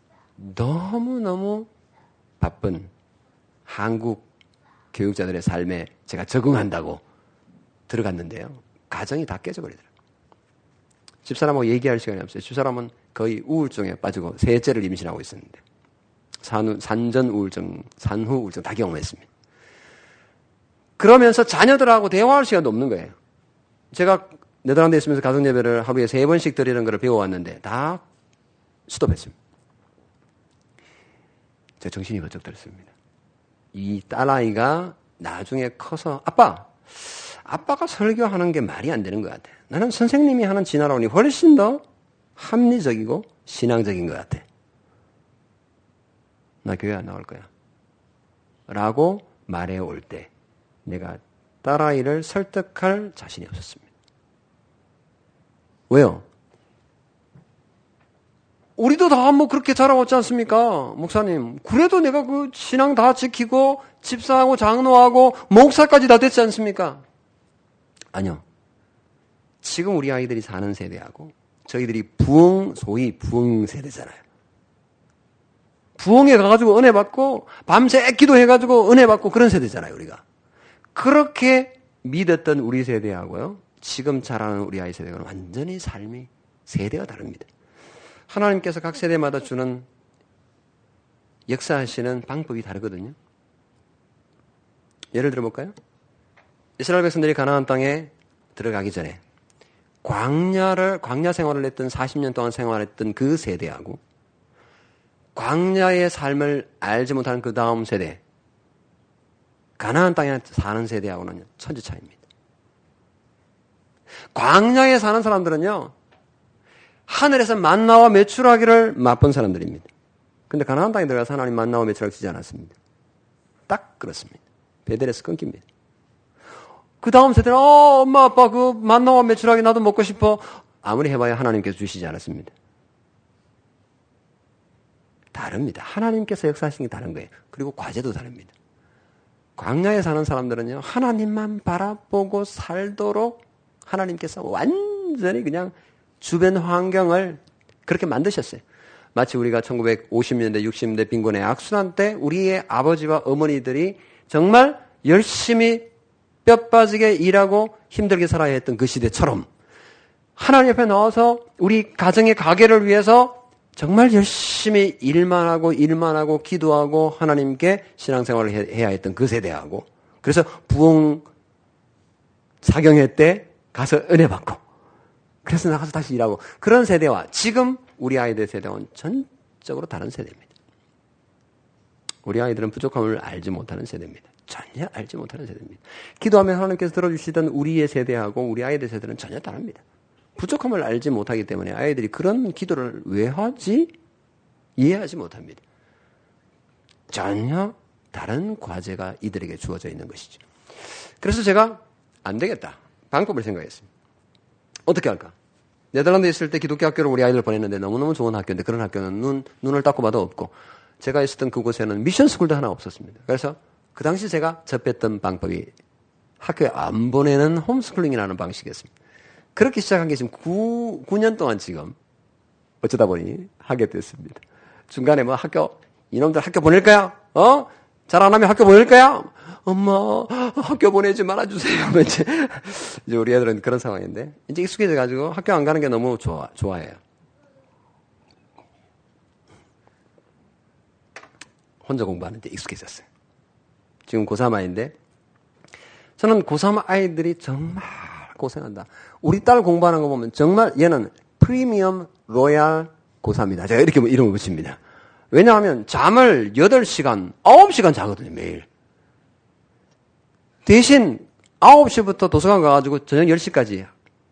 너무너무 바쁜 한국 교육자들의 삶에 제가 적응한다고 들어갔는데요. 가정이 다 깨져버리더라고요. 집사람하고 얘기할 시간이 없어요. 집사람은 거의 우울증에 빠지고 셋째를 임신하고 있었는데 산전 우울증, 산후 우울증 다 경험했습니다. 그러면서 자녀들하고 대화할 시간도 없는 거예요. 제가 네덜란드에 있으면서 가정예배를 하루에 3번씩 드리는 걸 배워왔는데 다 스톱했습니다. 제 정신이 번쩍 들었습니다. 이 딸아이가 나중에 커서 아빠가 설교하는 게 말이 안 되는 것 같아. 나는 선생님이 하는 진화론이 훨씬 더 합리적이고 신앙적인 것 같아. 나 교회 안 나올 거야. 라고 말해올 때 내가 딸아이를 설득할 자신이 없었습니다. 왜요? 우리도 다 그렇게 자라왔지 않습니까? 목사님. 그래도 내가 그 신앙 다 지키고 집사하고 장로하고 목사까지 다 됐지 않습니까? 아니요. 지금 우리 아이들이 사는 세대하고 저희들이 소위 부흥 세대잖아요. 부흥에 가가지고 은혜 받고 밤새 기도해가지고 은혜 받고 그런 세대잖아요, 우리가. 그렇게 믿었던 우리 세대하고요. 지금 자라는 우리 아이 세대는 완전히 삶이 세대가 다릅니다. 하나님께서 각 세대마다 주는 역사하시는 방법이 다르거든요. 예를 들어볼까요? 이스라엘 백성들이 가나안 땅에 들어가기 전에 광야 생활을 했던 40년 동안 생활했던 그 세대하고 광야의 삶을 알지 못하는 그 다음 세대, 가나안 땅에 사는 세대하고는 천지 차이입니다. 광야에 사는 사람들은요, 하늘에서 만나와 메추라기를 맛본 사람들입니다. 근데 가나안 땅에 들어가서 하나님 만나와 메추라기 주지 않았습니다. 딱 그렇습니다. 베델에서 끊깁니다. 그 다음 세대는 엄마 아빠 그 만나와 메추라기 나도 먹고 싶어. 아무리 해봐야 하나님께서 주시지 않았습니다. 다릅니다. 하나님께서 역사하시는 게 다른 거예요. 그리고 과제도 다릅니다. 광야에 사는 사람들은요, 하나님만 바라보고 살도록 하나님께서 완전히 그냥 주변 환경을 그렇게 만드셨어요. 마치 우리가 1950년대, 60년대 빈곤의 악순환 때 우리의 아버지와 어머니들이 정말 열심히 뼈 빠지게 일하고 힘들게 살아야 했던 그 시대처럼 하나님 앞에 나와서 우리 가정의 가계를 위해서 정말 열심히 일만 하고 기도하고 하나님께 신앙생활을 해야 했던 그 세대하고 그래서 부흥 사경회 때 가서 은혜 받고 그래서 나가서 다시 일하고 그런 세대와 지금 우리 아이들 세대와는 전적으로 다른 세대입니다. 우리 아이들은 부족함을 알지 못하는 세대입니다. 전혀 알지 못하는 세대입니다. 기도하면 하나님께서 들어주시던 우리의 세대하고 우리 아이들 세대는 전혀 다릅니다. 부족함을 알지 못하기 때문에 아이들이 그런 기도를 왜 하지? 이해하지 못합니다. 전혀 다른 과제가 이들에게 주어져 있는 것이죠. 그래서 제가 안 되겠다. 방법을 생각했습니다. 어떻게 할까? 네덜란드에 있을 때 기독교 학교를 우리 아이들 보냈는데 너무너무 좋은 학교인데 그런 학교는 눈을 닦고 봐도 없고 제가 있었던 그곳에는 미션 스쿨도 하나 없었습니다. 그래서 그 당시 제가 접했던 방법이 학교에 안 보내는 홈스쿨링이라는 방식이었습니다. 그렇게 시작한 게 지금 9년 동안 지금 어쩌다 보니 하게 됐습니다. 중간에 뭐 이놈들 학교 보낼 거야? 잘 안 하면 학교 보낼 거야? 엄마, 학교 보내지 말아주세요. 이제 우리 애들은 그런 상황인데, 이제 익숙해져가지고 학교 안 가는 게 너무 좋아해요. 혼자 공부하는데 익숙해졌어요. 지금 고3 아이인데, 저는 고3 아이들이 정말 고생한다. 우리 딸 공부하는 거 보면 정말 얘는 프리미엄 로얄 고3이다. 제가 이렇게 이름을 붙입니다. 왜냐하면 잠을 8시간, 9시간 자거든요, 매일. 대신 9시부터 도서관 가가지고 저녁 10시까지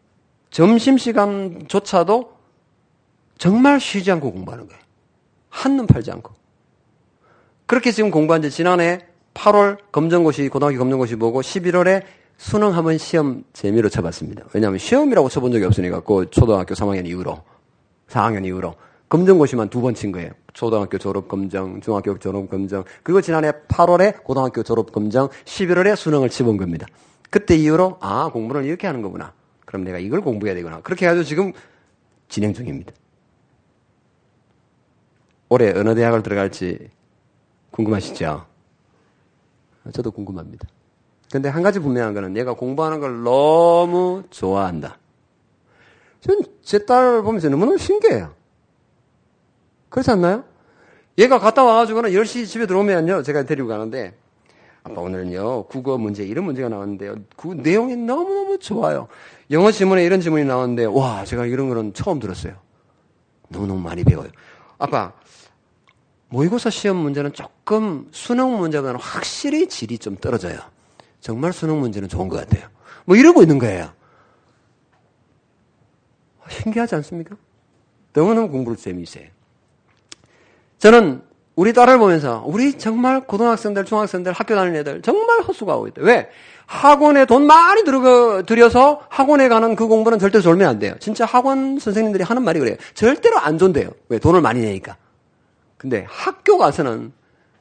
점심시간조차도 정말 쉬지 않고 공부하는 거예요. 한눈 팔지 않고. 그렇게 지금 공부한 지 지난해 8월 검정고시, 고등학교 검정고시 보고 11월에 수능 한번 시험 재미로 쳐봤습니다. 왜냐하면 시험이라고 쳐본 적이 없으니까 초등학교 3학년 이후로 4학년 이후로 검정고시만 2번 친 거예요. 초등학교 졸업검정, 중학교 졸업검정, 그리고 지난해 8월에 고등학교 졸업검정, 11월에 수능을 치본 겁니다. 그때 이후로 공부를 이렇게 하는 거구나. 그럼 내가 이걸 공부해야 되구나. 그렇게 해가지고 지금 진행 중입니다. 올해 어느 대학을 들어갈지 궁금하시죠? 저도 궁금합니다. 근데 한 가지 분명한 거는 얘가 공부하는 걸 너무 좋아한다. 전 제 딸 보면서 너무너무 신기해요. 그렇지 않나요? 얘가 갔다 와가지고는 10시 집에 들어오면요, 제가 데리고 가는데, 아빠 오늘은요, 국어 문제, 이런 문제가 나왔는데요, 그 내용이 너무너무 좋아요. 영어 지문에 이런 지문이 나왔는데, 와, 제가 이런 거는 처음 들었어요. 너무너무 많이 배워요. 아빠, 모의고사 시험 문제는 조금 수능 문제보다는 확실히 질이 좀 떨어져요. 정말 수능 문제는 좋은 것 같아요. 뭐 이러고 있는 거예요. 신기하지 않습니까? 너무너무 공부를 재미있어요. 저는 우리 딸을 보면서 우리 정말 고등학생들, 중학생들, 학교 다니는 애들 정말 헛수고하고 있다. 왜? 학원에 돈 많이 들여서 학원에 가는 그 공부는 절대 졸면 안 돼요. 진짜 학원 선생님들이 하는 말이 그래요. 절대로 안 존대요. 왜? 돈을 많이 내니까. 근데 학교 가서는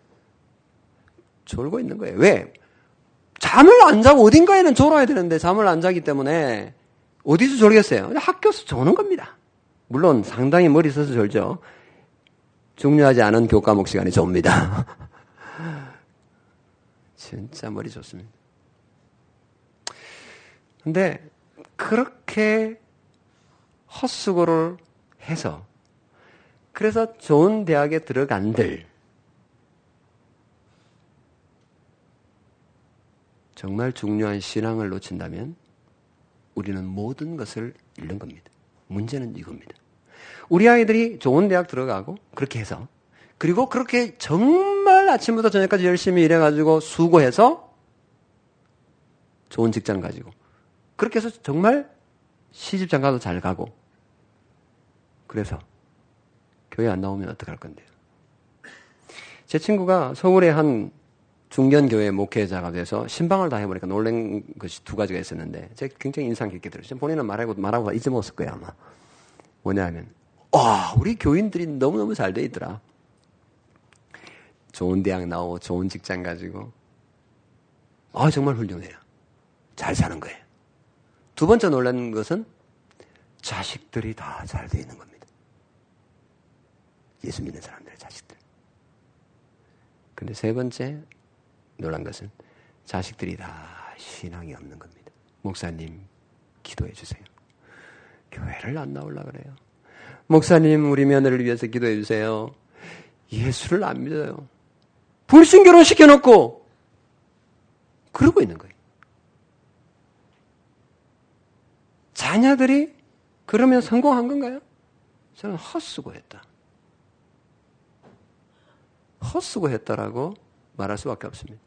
졸고 있는 거예요. 왜? 잠을 안 자고 어딘가에는 졸아야 되는데 잠을 안 자기 때문에 어디서 졸겠어요? 근데 학교에서 조는 겁니다. 물론 상당히 머리 써서 졸죠. 중요하지 않은 교과목 시간이 좁니다. 진짜 머리 좋습니다. 근데 그렇게 헛수고를 해서 그래서 좋은 대학에 들어간들 정말 중요한 신앙을 놓친다면 우리는 모든 것을 잃는 겁니다. 문제는 이겁니다. 우리 아이들이 좋은 대학 들어가고 그렇게 해서 그리고 그렇게 정말 아침부터 저녁까지 열심히 일해가지고 수고해서 좋은 직장 가지고 그렇게 해서 정말 시집장가도 잘 가고 그래서 교회 안 나오면 어떡할 건데요. 제 친구가 서울의 한 중견교회 목회자가 돼서 신방을 다 해보니까 놀란 것이 2가지가 있었는데 제가 굉장히 인상 깊게 들었어요. 본인은 말하고 잊어먹었을 거예요 아마. 뭐냐 하면 우리 교인들이 너무너무 잘 돼 있더라. 좋은 대학 나오고 좋은 직장 가지고 정말 훌륭해요. 잘 사는 거예요. 두 번째 놀란 것은 자식들이 다 잘 돼 있는 겁니다. 예수 믿는 사람들의 자식들. 근데 세 번째 놀란 것은 자식들이 다 신앙이 없는 겁니다. 목사님 기도해 주세요. 교회를 안 나오려고 그래요. 목사님 우리 며느리를 위해서 기도해 주세요. 예수를 안 믿어요. 불신결혼 시켜놓고 그러고 있는 거예요. 자녀들이 그러면 성공한 건가요? 저는 헛수고했다. 헛수고했다라고 말할 수밖에 없습니다.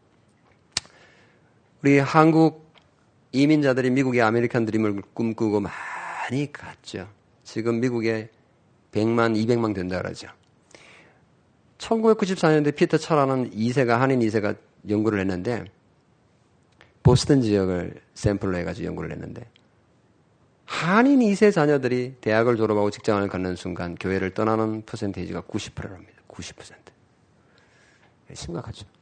우리 한국 이민자들이 미국의 아메리칸 드림을 꿈꾸고 많이 갔죠. 지금 미국에 100만, 200만 된다 그러죠. 1994년도에 피터 철라는 한인 2세가 연구를 했는데 보스턴 지역을 샘플로 해가지고 연구를 했는데 한인 2세 자녀들이 대학을 졸업하고 직장을 갖는 순간 교회를 떠나는 퍼센테이지가 90%랍니다. 90%. 심각하죠.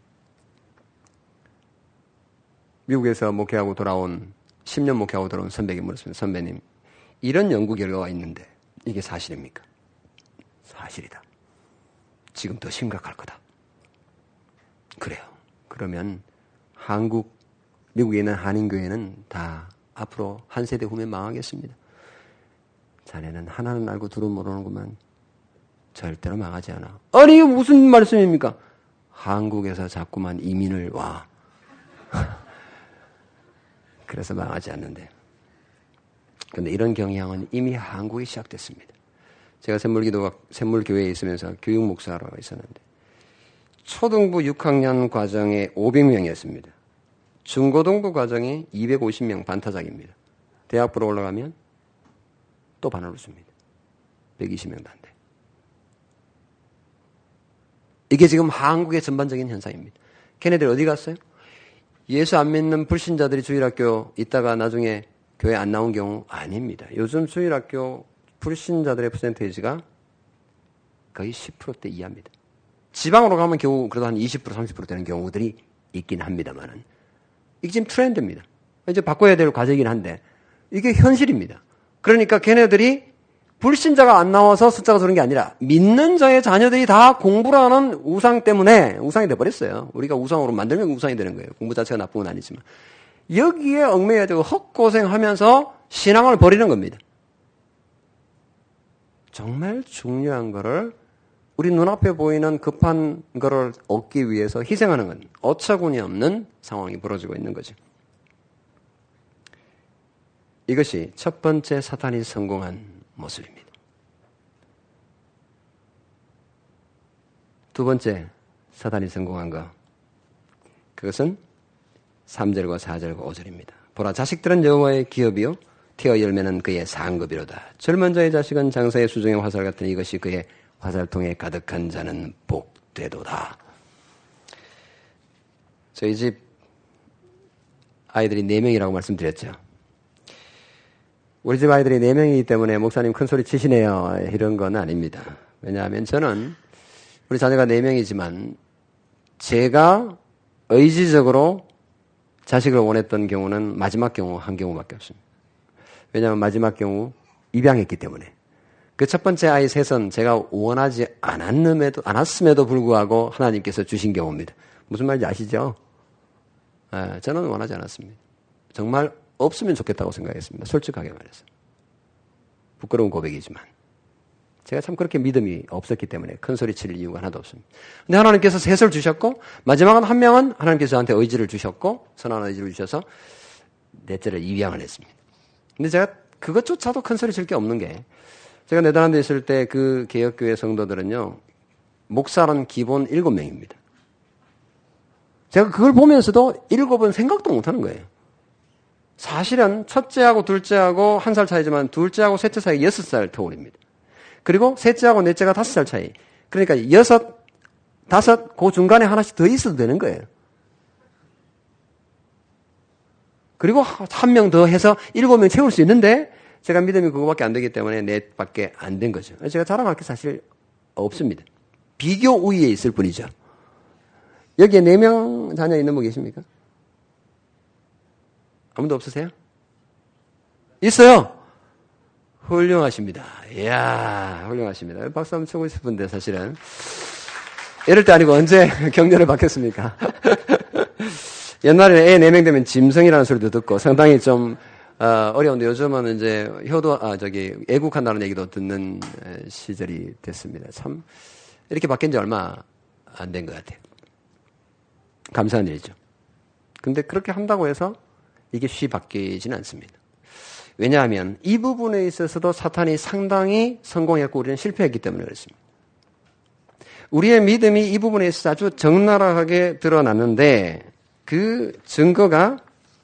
미국에서 목회하고 돌아온 10년 목회하고 돌아온 선배에게 물었습니다. 선배님, 이런 연구 결과가 있는데 이게 사실입니까? 사실이다. 지금 더 심각할 거다. 그래요. 그러면 미국에 있는 한인교회는 다 앞으로 한 세대 후면 망하겠습니다. 자네는 하나는 알고 둘은 모르는구만. 절대로 망하지 않아. 아니 이게 무슨 말씀입니까? 한국에서 자꾸만 이민을 와. 그래서 망하지 않는데. 그런데 이런 경향은 이미 한국에 시작됐습니다. 제가 샘물교회에 있으면서 교육 목사로 있었는데 초등부 6학년 과정에 500명이었습니다. 중고등부 과정이 250명 반타작입니다. 대학부로 올라가면 또 반을 웃습니다. 120명도 안 돼. 이게 지금 한국의 전반적인 현상입니다. 걔네들 어디 갔어요? 예수 안 믿는 불신자들이 주일학교 있다가 나중에 교회 안 나온 경우 아닙니다. 요즘 주일학교 불신자들의 퍼센테이지가 거의 10%대 이하입니다. 지방으로 가면 겨우 그래도 한 20% 30% 되는 경우들이 있긴 합니다만은 이게 지금 트렌드입니다. 이제 바꿔야 될 과제이긴 한데 이게 현실입니다. 그러니까 걔네들이 불신자가 안 나와서 숫자가 적은 게 아니라 믿는 자의 자녀들이 다 공부를 하는 우상 때문에 우상이 돼버렸어요. 우리가 우상으로 만들면 우상이 되는 거예요. 공부 자체가 나쁜 건 아니지만. 여기에 얽매여 되고 헛고생하면서 신앙을 버리는 겁니다. 정말 중요한 거를 우리 눈앞에 보이는 급한 거를 얻기 위해서 희생하는 건 어처구니 없는 상황이 벌어지고 있는 거죠. 이것이 첫 번째 사탄이 성공한 모습입니다. 두 번째 사탄이 성공한 것, 그것은 3절과 4절과 5절입니다. 보라, 자식들은 여호와의 기업이요 태어 열매는 그의 상급이로다. 젊은 자의 자식은 장사의 수중의 화살 같은 이것이 그의 화살통에 가득한 자는 복되도다. 저희 집 아이들이 4명이라고 말씀드렸죠. 우리 집 아이들이 4명이기 때문에 목사님 큰 소리 치시네요. 이런 건 아닙니다. 왜냐하면 저는 우리 자녀가 4명이지만 제가 의지적으로 자식을 원했던 경우는 마지막 경우 한 경우밖에 없습니다. 왜냐하면 마지막 경우 입양했기 때문에. 그 첫 번째 아이 셋은 제가 원하지 않았음에도 불구하고 하나님께서 주신 경우입니다. 무슨 말인지 아시죠? 저는 원하지 않았습니다. 정말 없으면 좋겠다고 생각했습니다. 솔직하게 말해서. 부끄러운 고백이지만. 제가 참 그렇게 믿음이 없었기 때문에 큰 소리 칠 이유가 하나도 없습니다. 근데 하나님께서 셋을 주셨고 마지막은 한 명은 하나님께서 저한테 의지를 주셨고 선한 의지를 주셔서 넷째를 입양을 했습니다. 근데 제가 그것조차도 큰 소리 칠 게 없는 게 제가 네덜란드에 있을 때 그 개혁교회 성도들은요. 목사는 기본 7명입니다. 제가 그걸 보면서도 7은 생각도 못하는 거예요. 사실은 첫째하고 둘째하고 1살 차이지만 둘째하고 셋째 사이 6살 터울입니다. 그리고 셋째하고 넷째가 5살 차이. 그러니까 6, 5, 그 중간에 하나씩 더 있어도 되는 거예요. 그리고 한 명 더 해서 7명 채울 수 있는데 제가 믿음이 그거밖에 안 되기 때문에 넷밖에 안 된 거죠. 제가 자랑할 게 사실 없습니다. 비교 우위에 있을 뿐이죠. 여기에 4명 자녀 있는 분 계십니까? 아무도 없으세요? 있어요? 훌륭하십니다. 이야, 훌륭하십니다. 박수 한번 치고 싶은데, 사실은. 이럴 때 아니고 언제 격려를 받겠습니까? 옛날에 애 4명 되면 짐승이라는 소리도 듣고 상당히 좀, 어려운데 요즘은 이제 애국한다는 얘기도 듣는 시절이 됐습니다. 참, 이렇게 바뀐 지 얼마 안 된 것 같아요. 감사한 일이죠. 근데 그렇게 한다고 해서 이게 쉽게 바뀌지는 않습니다. 왜냐하면 이 부분에 있어서도 사탄이 상당히 성공했고 우리는 실패했기 때문에 그렇습니다. 우리의 믿음이 이 부분에 있어서 아주 적나라하게 드러났는데 그 증거가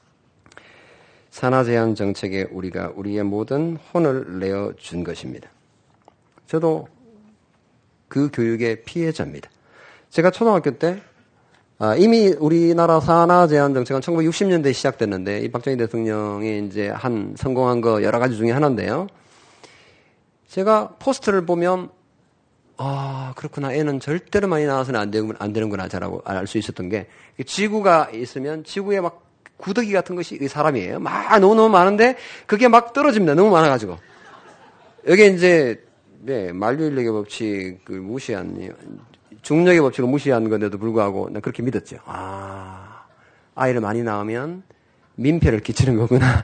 산하제한 정책에 우리가 우리의 모든 혼을 내어준 것입니다. 저도 그 교육의 피해자입니다. 제가 초등학교 때 이미 우리나라 산하제한 정책은 1960년대에 시작됐는데 이 박정희 대통령이 이제 성공한 거 여러 가지 중에 하나인데요. 제가 포스트를 보면 그렇구나. 애는 절대로 많이 나와서는 안 되는구나. 잘하고 알 수 있었던 게 지구가 있으면 지구에 막 구더기 같은 것이 사람이에요. 막 너무 많은데 그게 막 떨어집니다. 너무 많아가지고. 여기 이제 만류인력의 법칙을 무시한 중력의 법칙을 무시한 건데도 불구하고 난 그렇게 믿었죠. 아이를 많이 낳으면 민폐를 끼치는 거구나.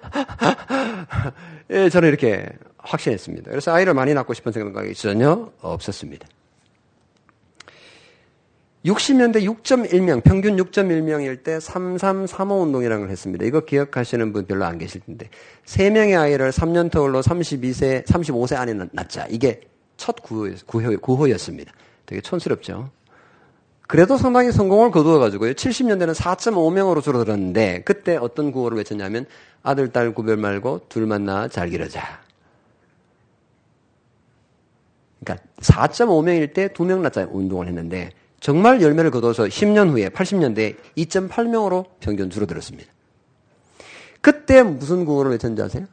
예, 저는 이렇게 확신했습니다. 그래서 아이를 많이 낳고 싶은 생각이 전혀 없었습니다. 60년대 6.1명, 평균 6.1명일 때 3335 운동이라는 걸 했습니다. 이거 기억하시는 분 별로 안 계실 텐데 3명의 아이를 3년 터울로 35세 안에 낳자. 이게 첫 구호였습니다. 되게 촌스럽죠. 그래도 상당히 성공을 거두어가지고요. 70년대는 4.5명으로 줄어들었는데 그때 어떤 구호를 외쳤냐면 아들, 딸 구별 말고 둘만 낳아 잘 기르자. 그러니까 4.5명일 때 2명 낳자 운동을 했는데 정말 열매를 거둬서 10년 후에 80년대에 2.8명으로 평균 줄어들었습니다. 그때 무슨 구호를 외쳤는지 아세요?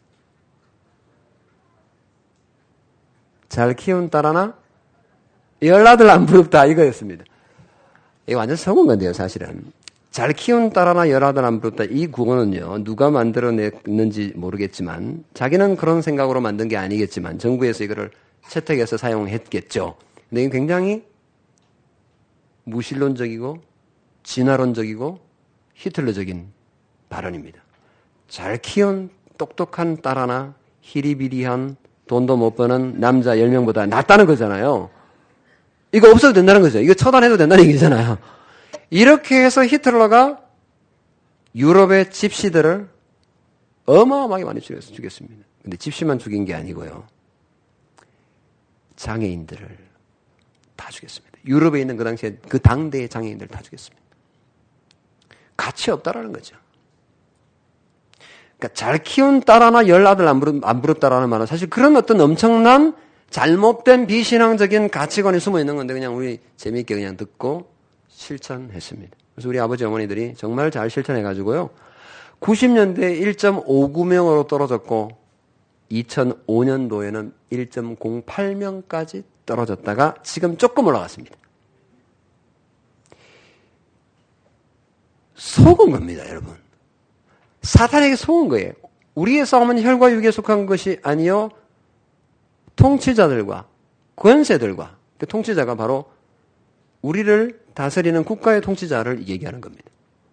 잘 키운 딸 하나 열아들 안 부럽다 이거였습니다. 이거 완전 성공 건데요, 사실은. 잘 키운 딸 하나 열아들 안 부럽다 이 구호는요, 누가 만들어냈는지 모르겠지만 자기는 그런 생각으로 만든 게 아니겠지만 정부에서 이거를 채택해서 사용했겠죠. 근데 이게 굉장히 무신론적이고 진화론적이고 히틀러적인 발언입니다. 잘 키운 똑똑한 딸 하나 히리비리한 돈도 못 버는 남자 10명보다 낫다는 거잖아요. 이거 없어도 된다는 거죠. 이거 처단해도 된다는 얘기잖아요. 이렇게 해서 히틀러가 유럽의 집시들을 어마어마하게 많이 죽였습니다. 근데 집시만 죽인 게 아니고요. 장애인들을 다 죽였습니다. 유럽에 있는 그 당시에 그 당대의 장애인들을 다 죽였습니다. 가치 없다라는 거죠. 그러니까 잘 키운 딸 하나 열아들 안 부럽다라는 말은 사실 그런 어떤 엄청난 잘못된 비신앙적인 가치관이 숨어 있는 건데 그냥 우리 재미있게 그냥 듣고 실천했습니다. 그래서 우리 아버지 어머니들이 정말 잘 실천해가지고요. 90년대에 1.59명으로 떨어졌고 2005년도에는 1.08명까지 떨어졌다가 지금 조금 올라갔습니다. 속은 겁니다, 여러분. 사탄에게 속은 거예요. 우리의 싸움은 혈과 육에 속한 것이 아니요 통치자들과 권세들과 그 통치자가 바로 우리를 다스리는 국가의 통치자를 얘기하는 겁니다.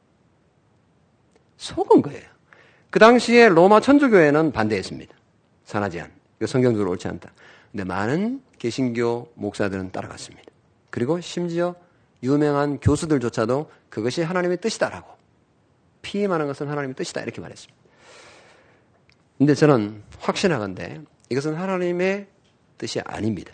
속은 거예요. 그 당시에 로마 천주교회는 반대했습니다. 산하제한. 이거 성경적으로 옳지 않다. 근데 많은 개신교 목사들은 따라갔습니다. 그리고 심지어 유명한 교수들조차도 그것이 하나님의 뜻이다라고 피임하는 것은 하나님의 뜻이다 이렇게 말했습니다. 근데 저는 확신하건대 이것은 하나님의 뜻이 아닙니다.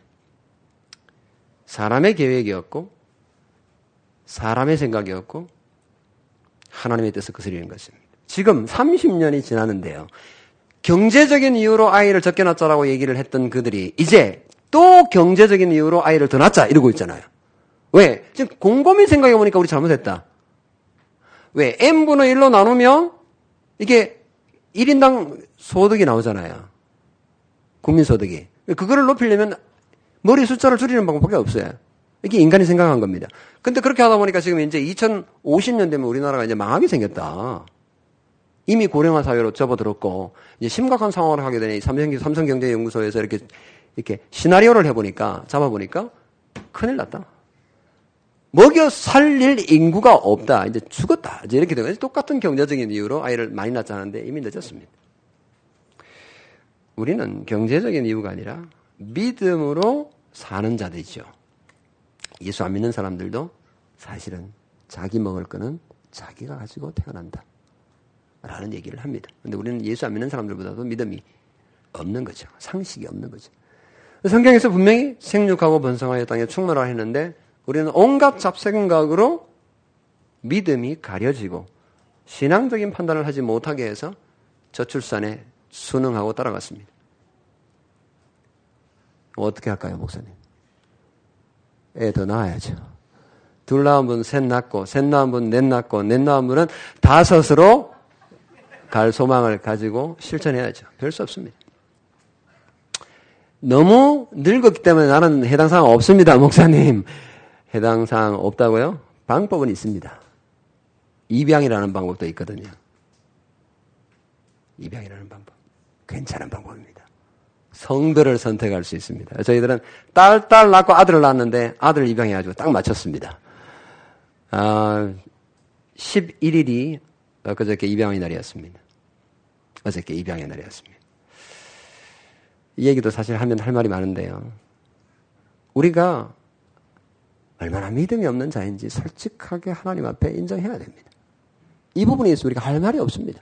사람의 계획이었고 사람의 생각이었고 하나님의 뜻을 거스리는 것입니다. 지금 30년이 지났는데요. 경제적인 이유로 아이를 적게 낳자라고 얘기를 했던 그들이 이제 또 경제적인 이유로 아이를 더 낳자 이러고 있잖아요. 왜? 지금 곰곰이 생각해보니까 우리 잘못했다. 왜? n분의 1로 나누면 이게 1인당 소득이 나오잖아요. 국민소득이. 그거를 높이려면 머리 숫자를 줄이는 방법밖에 없어요. 이게 인간이 생각한 겁니다. 근데 그렇게 하다 보니까 지금 이제 2050년 되면 우리나라가 이제 망하게 생겼다. 이미 고령화 사회로 접어들었고, 이제 심각한 상황을 하게 되니 삼성경제연구소에서 이렇게 시나리오를 해보니까, 잡아보니까 큰일 났다. 먹여 살릴 인구가 없다. 이제 죽었다. 이제 이렇게 되고, 똑같은 경제적인 이유로 아이를 많이 낳자는데 이미 늦었습니다. 우리는 경제적인 이유가 아니라 믿음으로 사는 자들이죠. 예수 안 믿는 사람들도 사실은 자기 먹을 거는 자기가 가지고 태어난다. 라는 얘기를 합니다. 근데 우리는 예수 안 믿는 사람들보다도 믿음이 없는 거죠. 상식이 없는 거죠. 성경에서 분명히 생육하고 번성하여 땅에 충만하라 했는데 우리는 온갖 잡생각으로 믿음이 가려지고 신앙적인 판단을 하지 못하게 해서 저출산에 순응하고 따라갔습니다. 어떻게 할까요, 목사님? 애 더 낳아야죠. 둘 낳은 분 셋 낳고, 셋 낳은 분 넷 낳고, 넷 낳은 분은 다섯으로 갈 소망을 가지고 실천해야죠. 별 수 없습니다. 너무 늙었기 때문에 나는 해당 사항 없습니다, 목사님. 해당 사항 없다고요? 방법은 있습니다. 입양이라는 방법도 있거든요. 입양이라는 방법. 괜찮은 방법입니다. 성별을 선택할 수 있습니다. 저희들은 딸 낳고 아들을 낳았는데 아들 입양해가지고 딱 맞췄습니다. 11일이 그저께 입양의 날이었습니다. 어저께 입양의 날이었습니다. 이 얘기도 사실 하면 할 말이 많은데요. 우리가 얼마나 믿음이 없는 자인지 솔직하게 하나님 앞에 인정해야 됩니다. 이 부분에 있어서 우리가 할 말이 없습니다.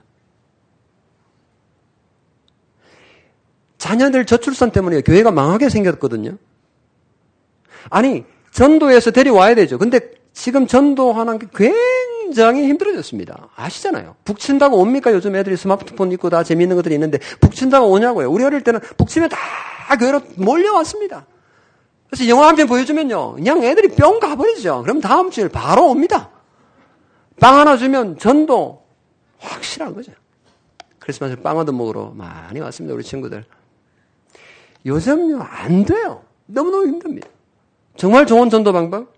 자녀들 저출산 때문에 교회가 망하게 생겼거든요. 아니, 전도에서 데려와야 되죠. 근데 지금 전도하는 게 굉장히 힘들어졌습니다. 아시잖아요. 북친다고 옵니까? 요즘 애들이 스마트폰 있고 다 재미있는 것들이 있는데 북친다고 오냐고요. 우리 어릴 때는 북치면 다 교회로 몰려왔습니다. 그래서 영화 한 편 보여주면요. 그냥 애들이 뿅 가버리죠. 그럼 다음 주에 바로 옵니다. 빵 하나 주면 전도 확실한 거죠. 크리스마스에 빵 얻어 먹으러 많이 왔습니다. 우리 친구들. 요즘요, 안 돼요. 너무너무 힘듭니다. 정말 좋은 전도 방법?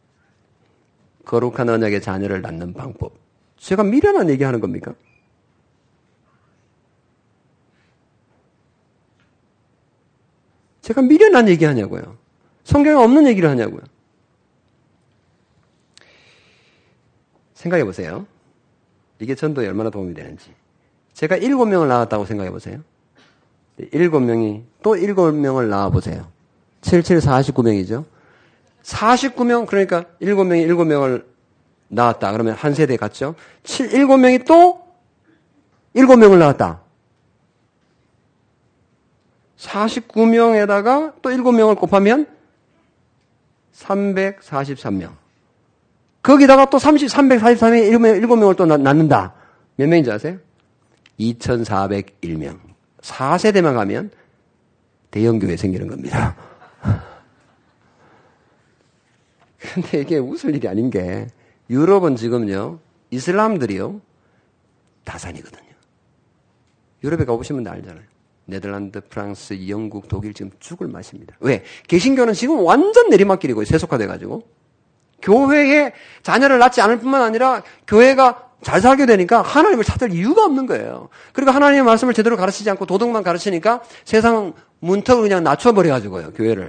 거룩한 언약의 자녀를 낳는 방법. 제가 미련한 얘기하는 겁니까? 제가 미련한 얘기하냐고요. 성경에 없는 얘기를 하냐고요. 생각해 보세요. 이게 전도에 얼마나 도움이 되는지. 제가 7명을 낳았다고 생각해 보세요. 7명이 또 7명을 낳아보세요. 77, 49명이죠. 49명, 그러니까 7명이 7명을 낳았다. 그러면 한 세대 갔죠. 7명이 또 7명을 낳았다. 49명에다가 또 7명을 곱하면 343명. 거기다가 또 343명에 7명을 또 낳는다. 몇 명인지 아세요? 2401명. 4세대만 가면 대형교회 생기는 겁니다. 근데 이게 웃을 일이 아닌 게 유럽은 지금요, 이슬람들이요, 다산이거든요. 유럽에 가보시면 알잖아요. 네덜란드, 프랑스, 영국, 독일 지금 죽을 맛입니다. 왜? 개신교는 지금 완전 내리막길이고 세속화돼가지고 교회에 자녀를 낳지 않을 뿐만 아니라 교회가 잘 살게 되니까 하나님을 찾을 이유가 없는 거예요. 그리고 하나님의 말씀을 제대로 가르치지 않고 도덕만 가르치니까 세상 문턱을 그냥 낮춰버려가지고요, 교회를.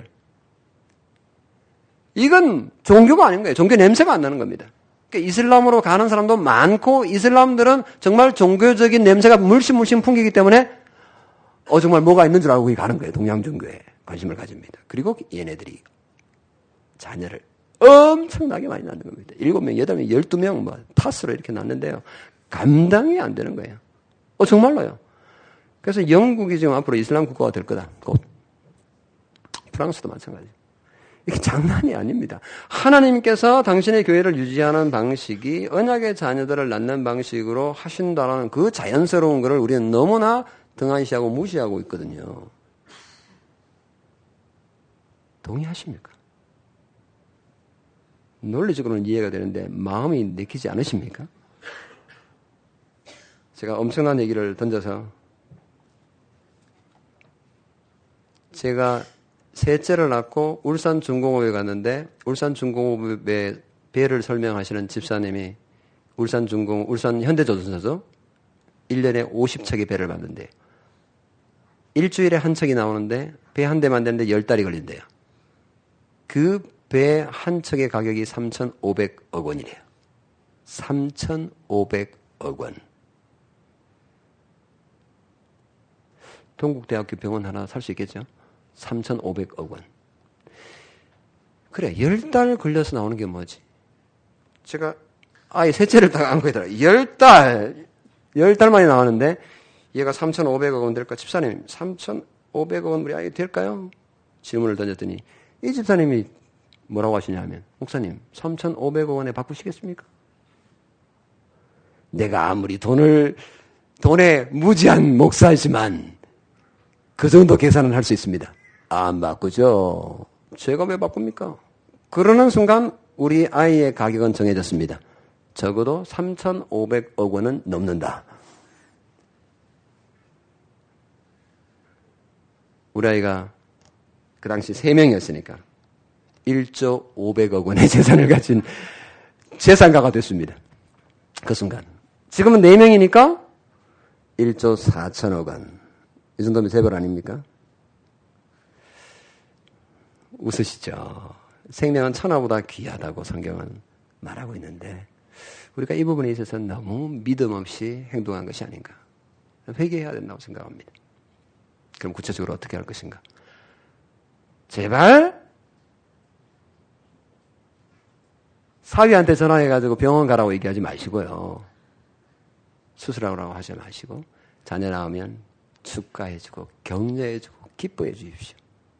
이건 종교가 아닌 거예요. 종교 냄새가 안 나는 겁니다. 그러니까 이슬람으로 가는 사람도 많고 이슬람들은 정말 종교적인 냄새가 물씬 풍기기 때문에 정말 뭐가 있는 줄 알고 거기 가는 거예요. 동양종교에 관심을 가집니다. 그리고 얘네들이 자녀를 엄청나게 많이 낳는 겁니다. 7명, 8명, 12명 뭐 타스로 이렇게 낳는데요. 감당이 안 되는 거예요. 정말로요. 그래서 영국이 지금 앞으로 이슬람 국가가 될 거다. 곧. 프랑스도 마찬가지예요. 이게 장난이 아닙니다. 하나님께서 당신의 교회를 유지하는 방식이 언약의 자녀들을 낳는 방식으로 하신다는 그 자연스러운 것을 우리는 너무나 등한시하고 무시하고 있거든요. 동의하십니까? 논리적으로는 이해가 되는데 마음이 내키지 않으십니까? 제가 엄청난 얘기를 던져서 제가 셋째를 낳고 울산중공업에 갔는데 울산중공업의 배를 설명하시는 집사님이 울산 현대조선소죠. 1년에 50척의 배를 받는데 일주일에 한 척이 나오는데 배 한 대 만드는데 10달이 걸린대요. 그 배 한 척의 가격이 3,500억 원이래요. 3,500억 원. 동국대학교 병원 하나 살 수 있겠죠? 3,500억 원. 그래, 10달 걸려서 나오는 게 뭐지? 제가 아예 셋째를 딱 안고 있더라. 10달 만에 나왔는데 얘가 3,500억 원 될까? 집사님, 3,500억 원 우리 아이 될까요? 질문을 던졌더니 이 집사님이 뭐라고 하시냐면, 목사님, 3,500억 원에 바꾸시겠습니까? 내가 아무리 돈에 무지한 목사지만 그 정도 계산은 할 수 있습니다. 안 바꾸죠. 제가 왜 바꿉니까? 그러는 순간 우리 아이의 가격은 정해졌습니다. 적어도 3,500억 원은 넘는다. 우리 아이가 그 당시 3명이었으니까 1조 500억 원의 재산을 가진 재산가가 됐습니다. 그 순간. 지금은 4명이니까 1조 4천억 원. 이 정도면 재벌 아닙니까? 웃으시죠. 생명은 천하보다 귀하다고 성경은 말하고 있는데 우리가 이 부분에 있어서 너무 믿음 없이 행동한 것이 아닌가. 회개해야 된다고 생각합니다. 그럼 구체적으로 어떻게 할 것인가? 제발 사위한테 전화해가지고 병원 가라고 얘기하지 마시고요. 수술하라고 하지 마시고 자녀 낳으면 축하해주고 격려해주고 기뻐해 주십시오.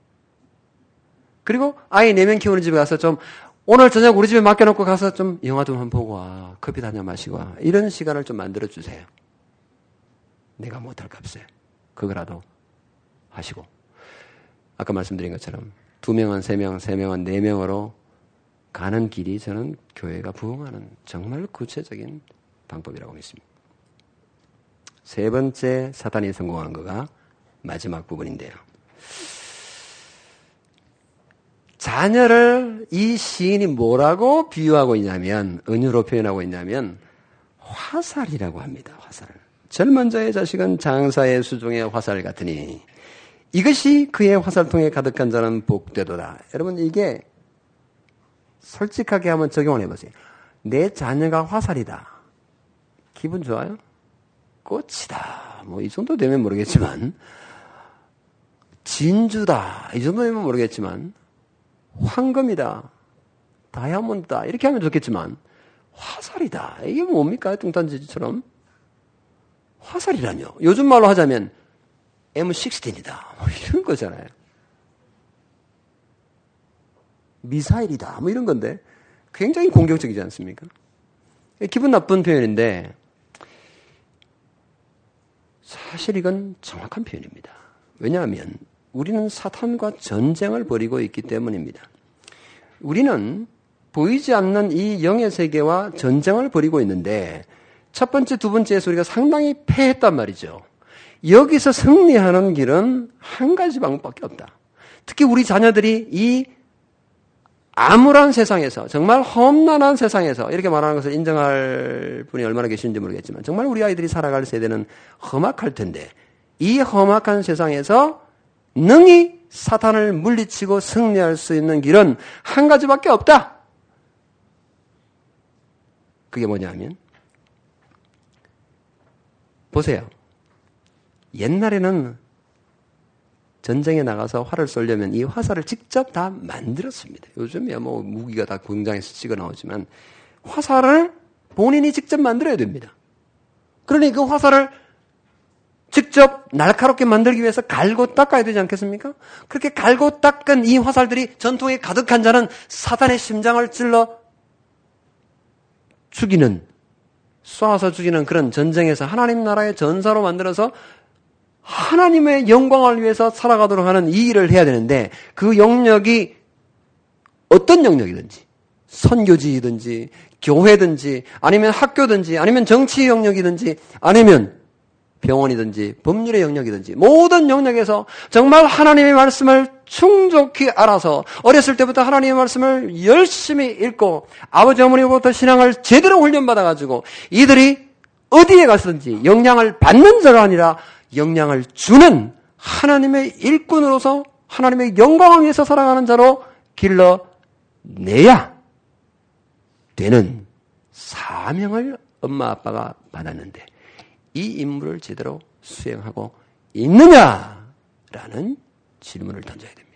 그리고 아이 4명 키우는 집에 가서 좀 오늘 저녁 우리 집에 맡겨놓고 가서 좀 영화 좀 한번 보고 와. 커피 한잔 마시고 와. 이런 시간을 좀 만들어주세요. 내가 못할 값에 그거라도 하시고 아까 말씀드린 것처럼 2명은 3명, 3명은 4명으로 가는 길이 저는 교회가 부흥하는 정말 구체적인 방법이라고 믿습니다. 세 번째 사탄이 성공한 거가 마지막 부분인데요. 자녀를 이 시인이 뭐라고 비유하고 있냐면 은유로 표현하고 있냐면 화살이라고 합니다. 화살. 젊은 자의 자식은 장사의 수종의 화살 같으니 이것이 그의 화살통에 가득한 자는 복되도다. 여러분 이게 솔직하게 한번 적용을 해보세요. 내 자녀가 화살이다. 기분 좋아요? 꽃이다. 뭐 이 정도 되면 모르겠지만 진주다. 이 정도 되면 모르겠지만 황금이다. 다이아몬드다. 이렇게 하면 좋겠지만 화살이다. 이게 뭡니까? 뚱딴지처럼. 화살이라뇨. 요즘 말로 하자면 M16이다. 뭐 이런 거잖아요. 미사일이다. 뭐 이런 건데 굉장히 공격적이지 않습니까? 기분 나쁜 표현인데 사실 이건 정확한 표현입니다. 왜냐하면 우리는 사탄과 전쟁을 벌이고 있기 때문입니다. 우리는 보이지 않는 이 영의 세계와 전쟁을 벌이고 있는데 첫 번째, 두 번째에서 우리가 상당히 패했단 말이죠. 여기서 승리하는 길은 한 가지 방법밖에 없다. 특히 우리 자녀들이 이 암울한 세상에서 정말 험난한 세상에서 이렇게 말하는 것을 인정할 분이 얼마나 계시는지 모르겠지만 정말 우리 아이들이 살아갈 세대는 험악할 텐데 이 험악한 세상에서 능히 사탄을 물리치고 승리할 수 있는 길은 한 가지밖에 없다. 그게 뭐냐면 보세요. 옛날에는 전쟁에 나가서 활을 쏘려면 이 화살을 직접 다 만들었습니다. 요즘에 뭐 무기가 다 공장에서 찍어 나오지만 화살을 본인이 직접 만들어야 됩니다. 그러니 그 화살을 직접 날카롭게 만들기 위해서 갈고 닦아야 되지 않겠습니까? 그렇게 갈고 닦은 이 화살들이 전통에 가득한 자는 사탄의 심장을 찔러 죽이는, 쏴서 죽이는 그런 전쟁에서 하나님 나라의 전사로 만들어서 하나님의 영광을 위해서 살아가도록 하는 이 일을 해야 되는데 그 영역이 어떤 영역이든지 선교지이든지 교회든지 아니면 학교든지 아니면 정치 영역이든지 아니면 병원이든지 법률의 영역이든지 모든 영역에서 정말 하나님의 말씀을 충족히 알아서 어렸을 때부터 하나님의 말씀을 열심히 읽고 아버지 어머니로부터 신앙을 제대로 훈련받아가지고 이들이 어디에 갔든지 영향을 받는 자가 아니라 영향을 주는 하나님의 일꾼으로서 하나님의 영광을 위해서 살아가는 자로 길러내야 되는 사명을 엄마 아빠가 받았는데 이 임무를 제대로 수행하고 있느냐라는 질문을 던져야 됩니다.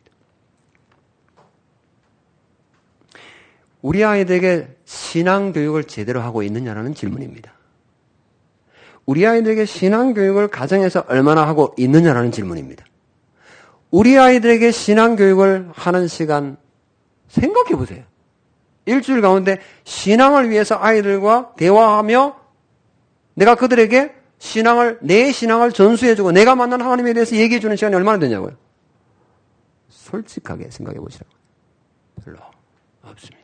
우리 아이들에게 신앙교육을 제대로 하고 있느냐라는 질문입니다. 우리 아이들에게 신앙교육을 가정에서 얼마나 하고 있느냐라는 질문입니다. 우리 아이들에게 신앙교육을 하는 시간 생각해 보세요. 일주일 가운데 신앙을 위해서 아이들과 대화하며 내가 그들에게 내 신앙을 전수해주고 내가 만난 하나님에 대해서 얘기해주는 시간이 얼마나 되냐고요. 솔직하게 생각해 보시라고요. 별로 없습니다.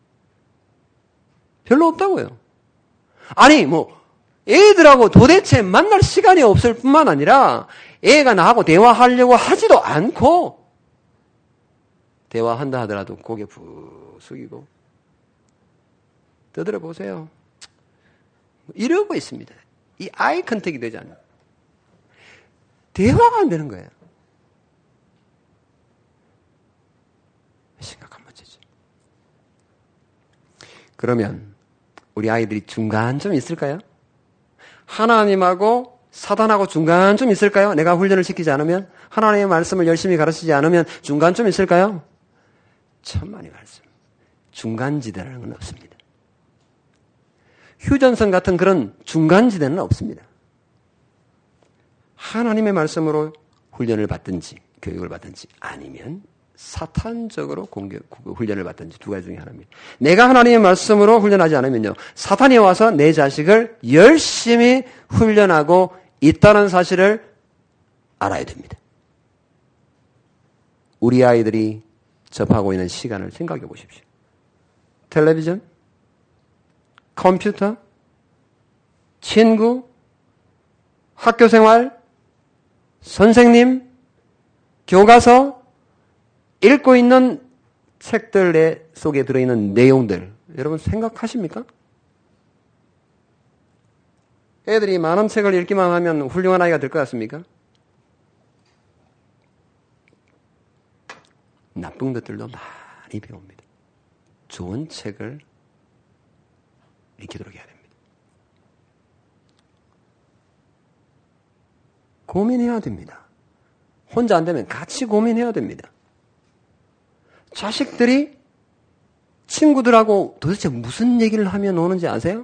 별로 없다고요. 아니 애들하고 도대체 만날 시간이 없을 뿐만 아니라 애가 나하고 대화하려고 하지도 않고 대화한다 하더라도 고개 푹 숙이고 떠들어 보세요. 이러고 있습니다. 이 아이 컨택이 되지 않아요. 대화가 안 되는 거예요. 심각한 문제죠. 그러면 우리 아이들이 중간쯤 있을까요? 하나님하고 사단하고 중간쯤 있을까요? 내가 훈련을 시키지 않으면? 하나님의 말씀을 열심히 가르치지 않으면 중간쯤 있을까요? 천만의 말씀. 중간지대라는 건 없습니다. 휴전선 같은 그런 중간지대는 없습니다. 하나님의 말씀으로 훈련을 받든지 교육을 받든지 아니면 사탄적으로 훈련을 받든지 두 가지 중에 하나입니다. 내가 하나님의 말씀으로 훈련하지 않으면요. 사탄이 와서 내 자식을 열심히 훈련하고 있다는 사실을 알아야 됩니다. 우리 아이들이 접하고 있는 시간을 생각해 보십시오. 텔레비전, 컴퓨터, 친구, 학교생활, 선생님, 교과서, 읽고 있는 책들 속에 들어있는 내용들 여러분 생각하십니까? 애들이 많은 책을 읽기만 하면 훌륭한 아이가 될 것 같습니까? 나쁜 것들도 많이 배웁니다. 좋은 책을 읽히도록 해야 됩니다. 고민해야 됩니다. 혼자 안 되면 같이 고민해야 됩니다. 자식들이 친구들하고 도대체 무슨 얘기를 하며 노는지 아세요?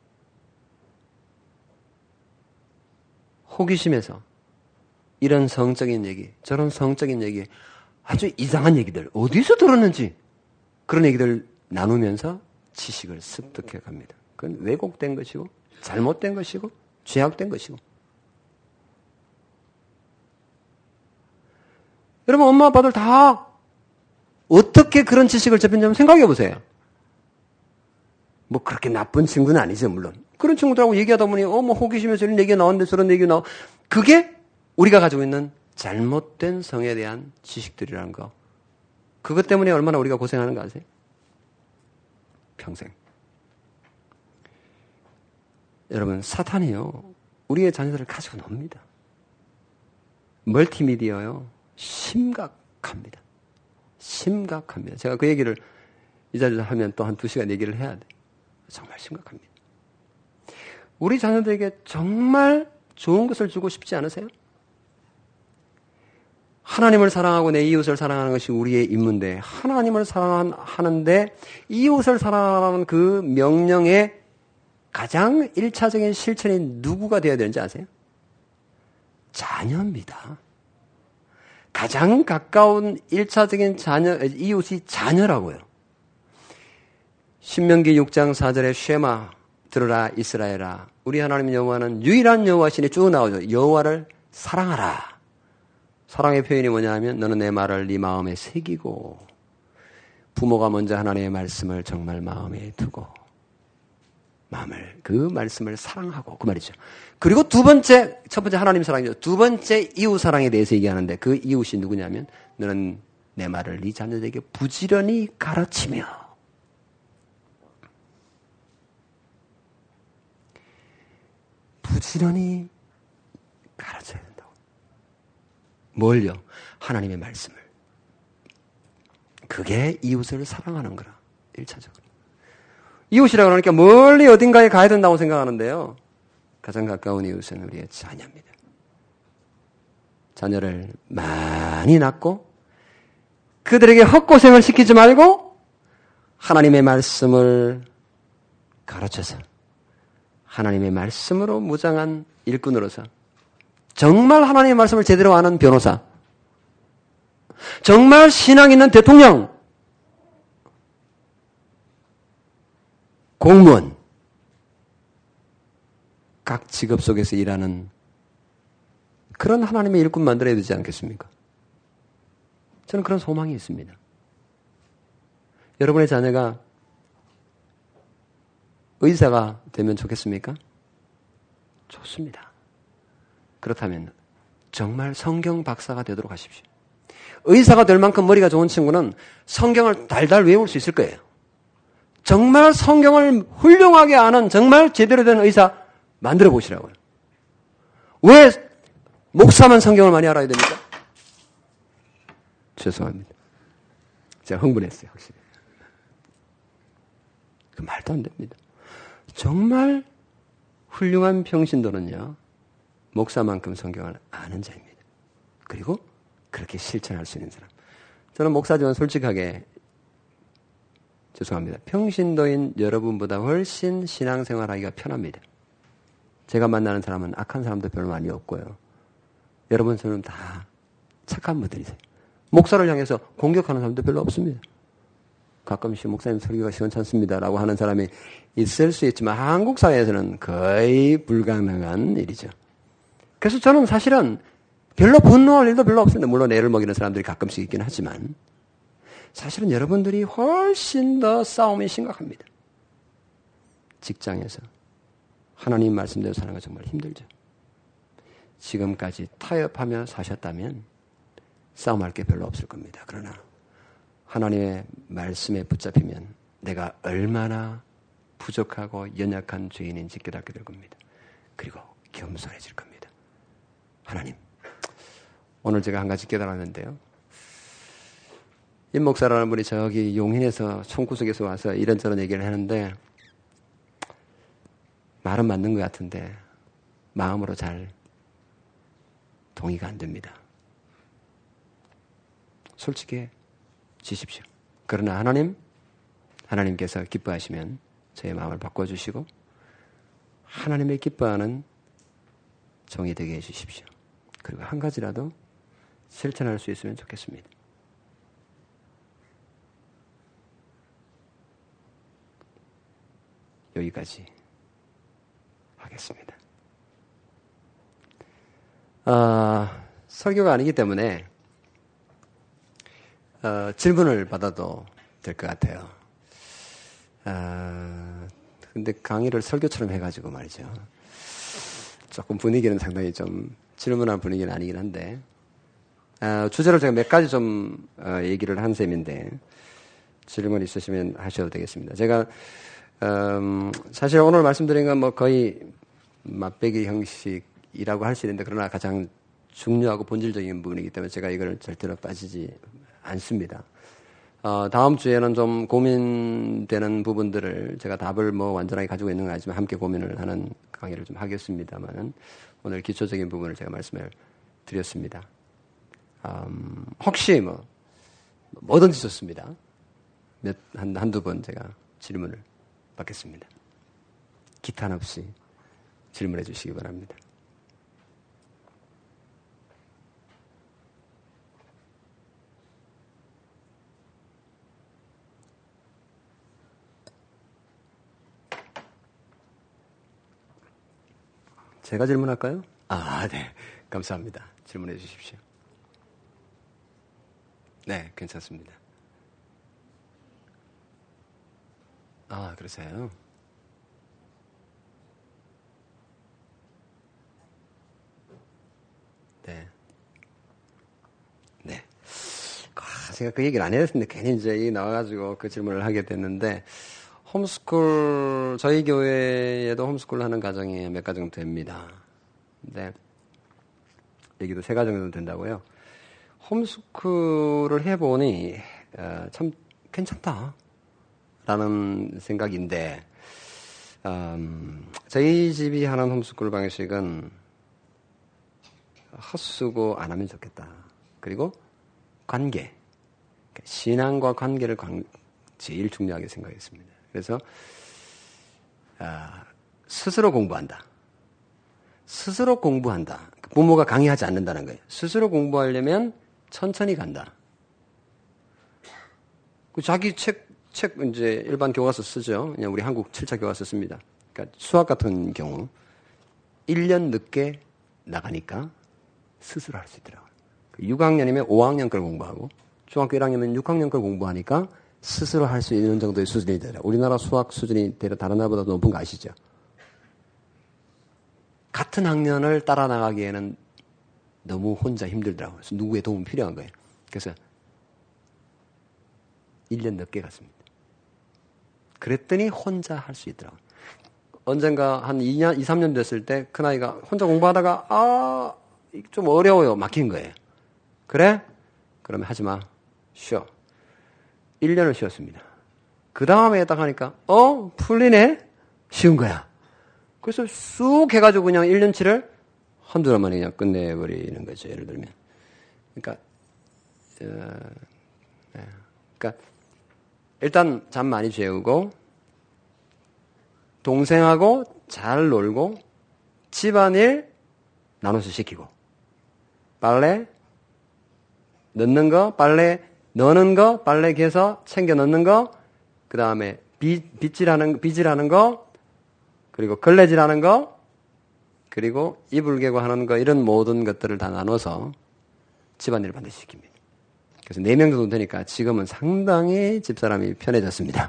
호기심에서 이런 성적인 얘기, 저런 성적인 얘기, 아주 이상한 얘기들 어디서 들었는지 그런 얘기들 나누면서 지식을 습득해 갑니다. 그건 왜곡된 것이고 잘못된 것이고 죄악된 것이고 여러분 엄마 아빠들 다 어떻게 그런 지식을 접했는지 한번 생각해 보세요. 뭐 그렇게 나쁜 친구는 아니죠, 물론. 그런 친구들하고 얘기하다 보니 호기심에서 이런 얘기가 나오는데 저런 얘기가 나오고 그게 우리가 가지고 있는 잘못된 성에 대한 지식들이라는 거. 그것 때문에 얼마나 우리가 고생하는 거 아세요? 평생. 여러분 사탄이요. 우리의 자녀들을 가지고 놉니다. 멀티미디어요. 심각합니다. 심각합니다. 제가 그 얘기를 이 자리에서 하면 또 한 2시간 얘기를 해야 돼요. 정말 심각합니다. 우리 자녀들에게 정말 좋은 것을 주고 싶지 않으세요? 하나님을 사랑하고 내 이웃을 사랑하는 것이 우리의 임무인데 하나님을 사랑하는데 이웃을 사랑하는 그 명령의 가장 1차적인 실천이 누구가 되어야 되는지 아세요? 자녀입니다. 가장 가까운 1차적인 이웃이 자녀라고요. 신명기 6장 4절에 쉐마 들으라 이스라엘아 우리 하나님 여호와는 유일한 여호와시니 쭉 나오죠. 여호와를 사랑하라. 사랑의 표현이 뭐냐 하면 너는 내 말을 네 마음에 새기고 부모가 먼저 하나님의 말씀을 정말 마음에 두고 그 말씀을 사랑하고 그 말이죠. 그리고 첫 번째 하나님 사랑이죠. 두 번째 이웃 사랑에 대해서 얘기하는데 그 이웃이 누구냐면 너는 내 말을 네 자녀들에게 부지런히 가르치며 부지런히 가르쳐야 된다고. 뭘요? 하나님의 말씀을. 그게 이웃을 사랑하는 거라. 1차적으로. 이웃이라고 그러니까 멀리 어딘가에 가야 된다고 생각하는데요. 가장 가까운 이웃은 우리의 자녀입니다. 자녀를 많이 낳고 그들에게 헛고생을 시키지 말고 하나님의 말씀을 가르쳐서 하나님의 말씀으로 무장한 일꾼으로서 정말 하나님의 말씀을 제대로 아는 변호사, 정말 신앙 있는 대통령, 공무원, 각 직업 속에서 일하는 그런 하나님의 일꾼 만들어야 되지 않겠습니까? 저는 그런 소망이 있습니다. 여러분의 자녀가 의사가 되면 좋겠습니까? 좋습니다. 그렇다면 정말 성경 박사가 되도록 하십시오. 의사가 될 만큼 머리가 좋은 친구는 성경을 달달 외울 수 있을 거예요. 정말 성경을 훌륭하게 아는 정말 제대로 된 의사 만들어 보시라고요. 왜 목사만 성경을 많이 알아야 됩니까? 죄송합니다. 제가 흥분했어요, 확실히. 그 말도 안 됩니다. 정말 훌륭한 평신도는요, 목사만큼 성경을 아는 자입니다. 그리고 그렇게 실천할 수 있는 사람. 저는 목사지만 솔직하게, 죄송합니다. 평신도인 여러분보다 훨씬 신앙생활하기가 편합니다. 제가 만나는 사람은 악한 사람도 별로 많이 없고요. 여러분처럼 다 착한 분들이세요. 목사를 향해서 공격하는 사람도 별로 없습니다. 가끔씩 목사님 설교가 시원찮습니다라고 하는 사람이 있을 수 있지만 한국 사회에서는 거의 불가능한 일이죠. 그래서 저는 사실은 별로 분노할 일도 별로 없습니다. 물론 애를 먹이는 사람들이 가끔씩 있긴 하지만 사실은 여러분들이 훨씬 더 싸움이 심각합니다. 직장에서 하나님 말씀대로 사는 거 정말 힘들죠. 지금까지 타협하며 사셨다면 싸움할 게 별로 없을 겁니다. 그러나 하나님의 말씀에 붙잡히면 내가 얼마나 부족하고 연약한 죄인인지 깨닫게 될 겁니다. 그리고 겸손해질 겁니다. 하나님, 오늘 제가 한 가지 깨달았는데요. 임 목사라는 분이 저기 용인에서 총구석에서 와서 이런저런 얘기를 하는데 말은 맞는 것 같은데 마음으로 잘 동의가 안 됩니다. 솔직해지십시오. 그러나 하나님께서 기뻐하시면 저의 마음을 바꿔주시고 하나님의 기뻐하는 종이 되게 해주십시오. 그리고 한 가지라도 실천할 수 있으면 좋겠습니다. 여기까지 하겠습니다. 설교가 아니기 때문에 질문을 받아도 될 것 같아요. 근데 강의를 설교처럼 해가지고 말이죠. 조금 분위기는 상당히 좀 질문한 분위기는 아니긴 한데 주제를 제가 몇 가지 좀 얘기를 한 셈인데 질문 있으시면 하셔도 되겠습니다. 제가 사실 오늘 말씀드린 건 뭐 거의 맛배기 형식이라고 할 수 있는데 그러나 가장 중요하고 본질적인 부분이기 때문에 제가 이걸 절대로 빠지지 않습니다. 다음 주에는 좀 고민되는 부분들을 제가 답을 뭐 완전하게 가지고 있는 건 아니지만 함께 고민을 하는 강의를 좀 하겠습니다만은 오늘 기초적인 부분을 제가 말씀을 드렸습니다. 혹시 뭐든지 좋습니다. 한두 번 제가 질문을 받겠습니다. 기탄 없이 질문해 주시기 바랍니다. 제가 질문할까요? 네. 감사합니다. 질문해 주십시오. 네, 괜찮습니다. 그러세요? 네. 네. 제가 그 얘기를 안 했는데 괜히 이제 이 나와가지고 그 질문을 하게 됐는데 홈스쿨 저희 교회에도 홈스쿨 하는 가정이 몇 가정 됩니다. 근데 여기도 3가정 정도 된다고요. 홈스쿨을 해보니 참 괜찮다라는 생각인데 저희 집이 하는 홈스쿨 방식은 헛수고 안 하면 좋겠다. 그리고 관계, 신앙과 관계를 제일 중요하게 생각했습니다. 그래서 스스로 공부한다. 스스로 공부한다. 부모가 강요하지 않는다는 거예요. 스스로 공부하려면 천천히 간다. 자기 책 이제 일반 교과서 쓰죠. 그냥 우리 한국 7차 교과서 씁니다. 그러니까 수학 같은 경우 1년 늦게 나가니까 스스로 할 수 있더라고요. 6학년이면 5학년 걸 공부하고 중학교 1학년이면 6학년 걸 공부하니까 스스로 할 수 있는 정도의 수준이 되더라고요. 우리나라 수학 수준이 다른 나라보다 높은 거 아시죠? 같은 학년을 따라 나가기에는 너무 혼자 힘들더라고요. 그래서 누구의 도움이 필요한 거예요. 그래서 1년 늦게 갔습니다. 그랬더니 혼자 할 수 있더라고요. 언젠가 한 2년, 2, 3년 됐을 때 큰아이가 혼자 공부하다가 좀 어려워요. 막힌 거예요. 그래? 그러면 하지 마. 쉬어. 1년을 쉬었습니다. 그 다음에 딱 하니까 풀리네? 쉬운 거야. 그래서 쑥 해가지고 그냥 1년치를 한두 달 만에 그냥 끝내버리는 거죠. 예를 들면. 그러니까 일단 잠 많이 재우고 동생하고 잘 놀고 집안일 나눠서 시키고 빨래 넣는 거, 빨래 넣는 거, 빨래 개서 챙겨 넣는 거, 그 다음에 빗질하는 거, 그리고 걸레질하는 거, 그리고 이불 개고 하는 거, 이런 모든 것들을 다 나눠서 집안일을 반드시 시킵니다. 그래서 4명 정도 되니까 지금은 상당히 집사람이 편해졌습니다.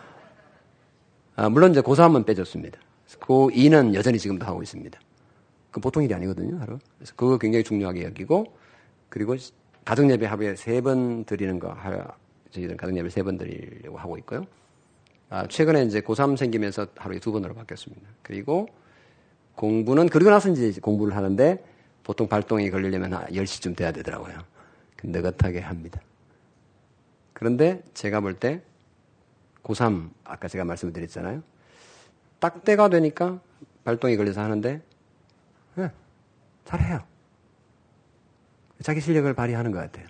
물론 이제 고3은 빼줬습니다. 고2는 여전히 지금도 하고 있습니다. 그 보통 일이 아니거든요, 하루. 그래서 그거 굉장히 중요하게 여기고, 그리고 가정예배 하루에 3번 드리는 거, 저희들은 가정예배 3번 드리려고 하고 있고요. 최근에 이제 고3 생기면서 하루에 2번으로 바뀌었습니다. 그리고 공부는, 그러고 나서 이제 공부를 하는데, 보통 발동이 걸리려면 10시쯤 돼야 되더라고요. 느긋하게 합니다. 그런데 제가 볼 때, 고3, 아까 제가 말씀을 드렸잖아요. 딱 때가 되니까 발동이 걸려서 하는데, 잘해요. 자기 실력을 발휘하는 것 같아요.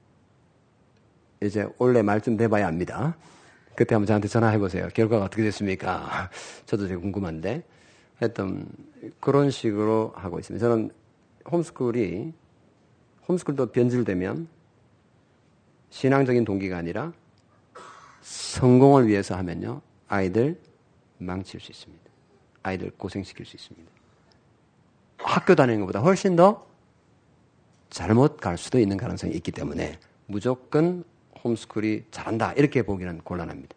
이제 원래 말쯤 돼봐야 압니다. 그때 한번 저한테 전화해보세요. 결과가 어떻게 됐습니까? 저도 되게 궁금한데. 하여튼 그런 식으로 하고 있습니다. 저는 홈스쿨도 변질되면 신앙적인 동기가 아니라 성공을 위해서 하면요. 아이들 망칠 수 있습니다. 아이들 고생시킬 수 있습니다. 학교 다니는 것보다 훨씬 더 잘못 갈 수도 있는 가능성이 있기 때문에 무조건 홈스쿨이 잘한다 이렇게 보기는 곤란합니다.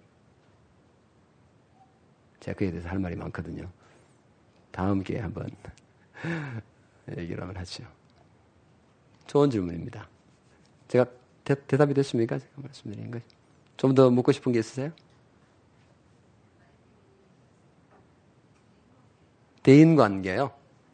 제가 그에 대해서 할 말이 많거든요. 다음 기회에 한번 얘기를 한번 하죠. 좋은 질문입니다. 제가 대답이 됐습니까? 제가 말씀드린 것. 좀 더 묻고 싶은 게 있으세요? 대인관계요.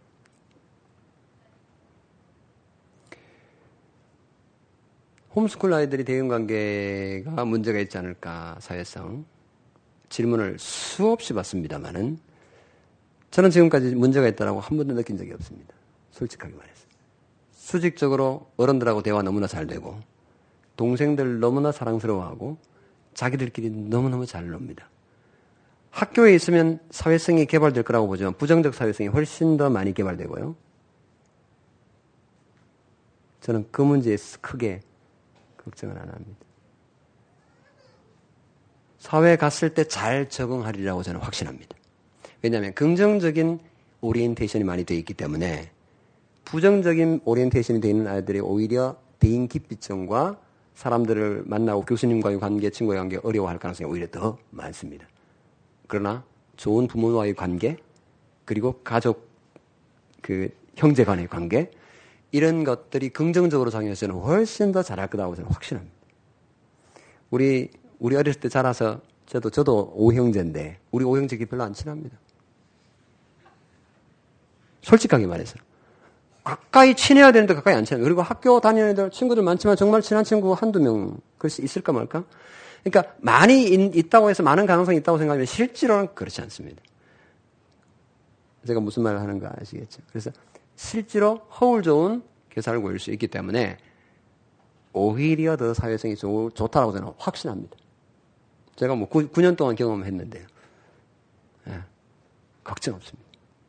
홈스쿨 아이들이 대인관계가 문제가 있지 않을까, 사회성. 질문을 수없이 받습니다만은 저는 지금까지 문제가 있다고 한 번도 느낀 적이 없습니다. 솔직하게 말해서. 수직적으로 어른들하고 대화 너무나 잘 되고 동생들 너무나 사랑스러워하고 자기들끼리 너무너무 잘 놉니다. 학교에 있으면 사회성이 개발될 거라고 보지만 부정적 사회성이 훨씬 더 많이 개발되고요. 저는 그 문제에 크게 걱정은 안 합니다. 사회에 갔을 때 잘 적응하리라고 저는 확신합니다. 왜냐하면 긍정적인 오리엔테이션이 많이 되어 있기 때문에 부정적인 오리엔테이션이 되어 있는 아이들이 오히려 대인기피증과 사람들을 만나고 교수님과의 관계, 친구의 관계 어려워할 가능성이 오히려 더 많습니다. 그러나 좋은 부모와의 관계, 그리고 가족, 형제 간의 관계, 이런 것들이 긍정적으로 작용해서는 훨씬 더 잘할 거라고 저는 확신합니다. 우리 어렸을 때 자라서 저도 오형제인데 우리 오형제끼리 별로 안 친합니다. 솔직하게 말해서. 가까이 친해야 되는데 가까이 안 친해요. 그리고 학교 다니는 애들 친구들 많지만 정말 친한 친구 한두 명 글쎄 있을까 말까? 그러니까 많이 있다고 해서 많은 가능성이 있다고 생각하면 실제로는 그렇지 않습니다. 제가 무슨 말을 하는가 아시겠죠? 그래서 실제로 허울 좋은 교사를 구할 수 있기 때문에 오히려 더 사회성이 좋다라고 저는 확신합니다. 제가 뭐 9년 동안 경험했는데요. 예, 걱정 없습니다.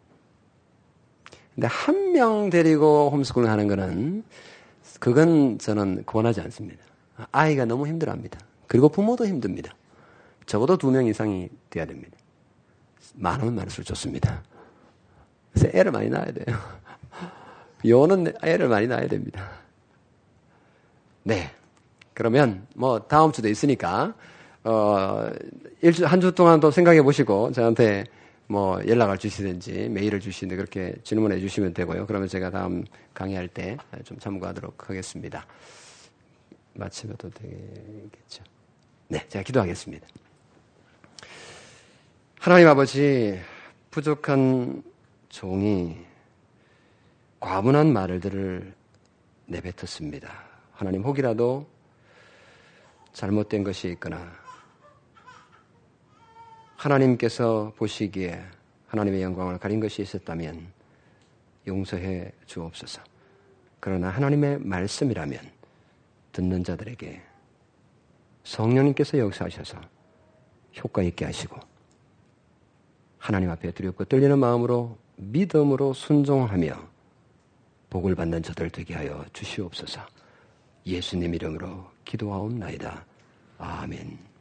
근데 한 명 데리고 홈스쿨링 하는 거는 그건 저는 권하지 않습니다. 아이가 너무 힘들어합니다. 그리고 부모도 힘듭니다. 적어도 2명 이상이 돼야 됩니다. 많으면 많을수록 좋습니다. 그래서 애를 많이 낳아야 돼요. 요는 애를 많이 낳아야 됩니다. 네. 그러면 뭐 다음 주도 있으니까 한 주 동안 또 생각해 보시고 저한테 뭐 연락을 주시든지 메일을 주시든지 그렇게 질문해 주시면 되고요. 그러면 제가 다음 강의할 때 좀 참고하도록 하겠습니다. 마치면도 되겠죠. 네, 제가 기도하겠습니다. 하나님 아버지, 부족한 종이 과분한 말들을 내뱉었습니다. 하나님, 혹이라도 잘못된 것이 있거나 하나님께서 보시기에 하나님의 영광을 가린 것이 있었다면 용서해 주옵소서. 그러나 하나님의 말씀이라면 듣는 자들에게 성령님께서 역사하셔서 효과 있게 하시고 하나님 앞에 두렵고 떨리는 마음으로 믿음으로 순종하며 복을 받는 저들 되게 하여 주시옵소서. 예수님 이름으로 기도하옵나이다. 아멘.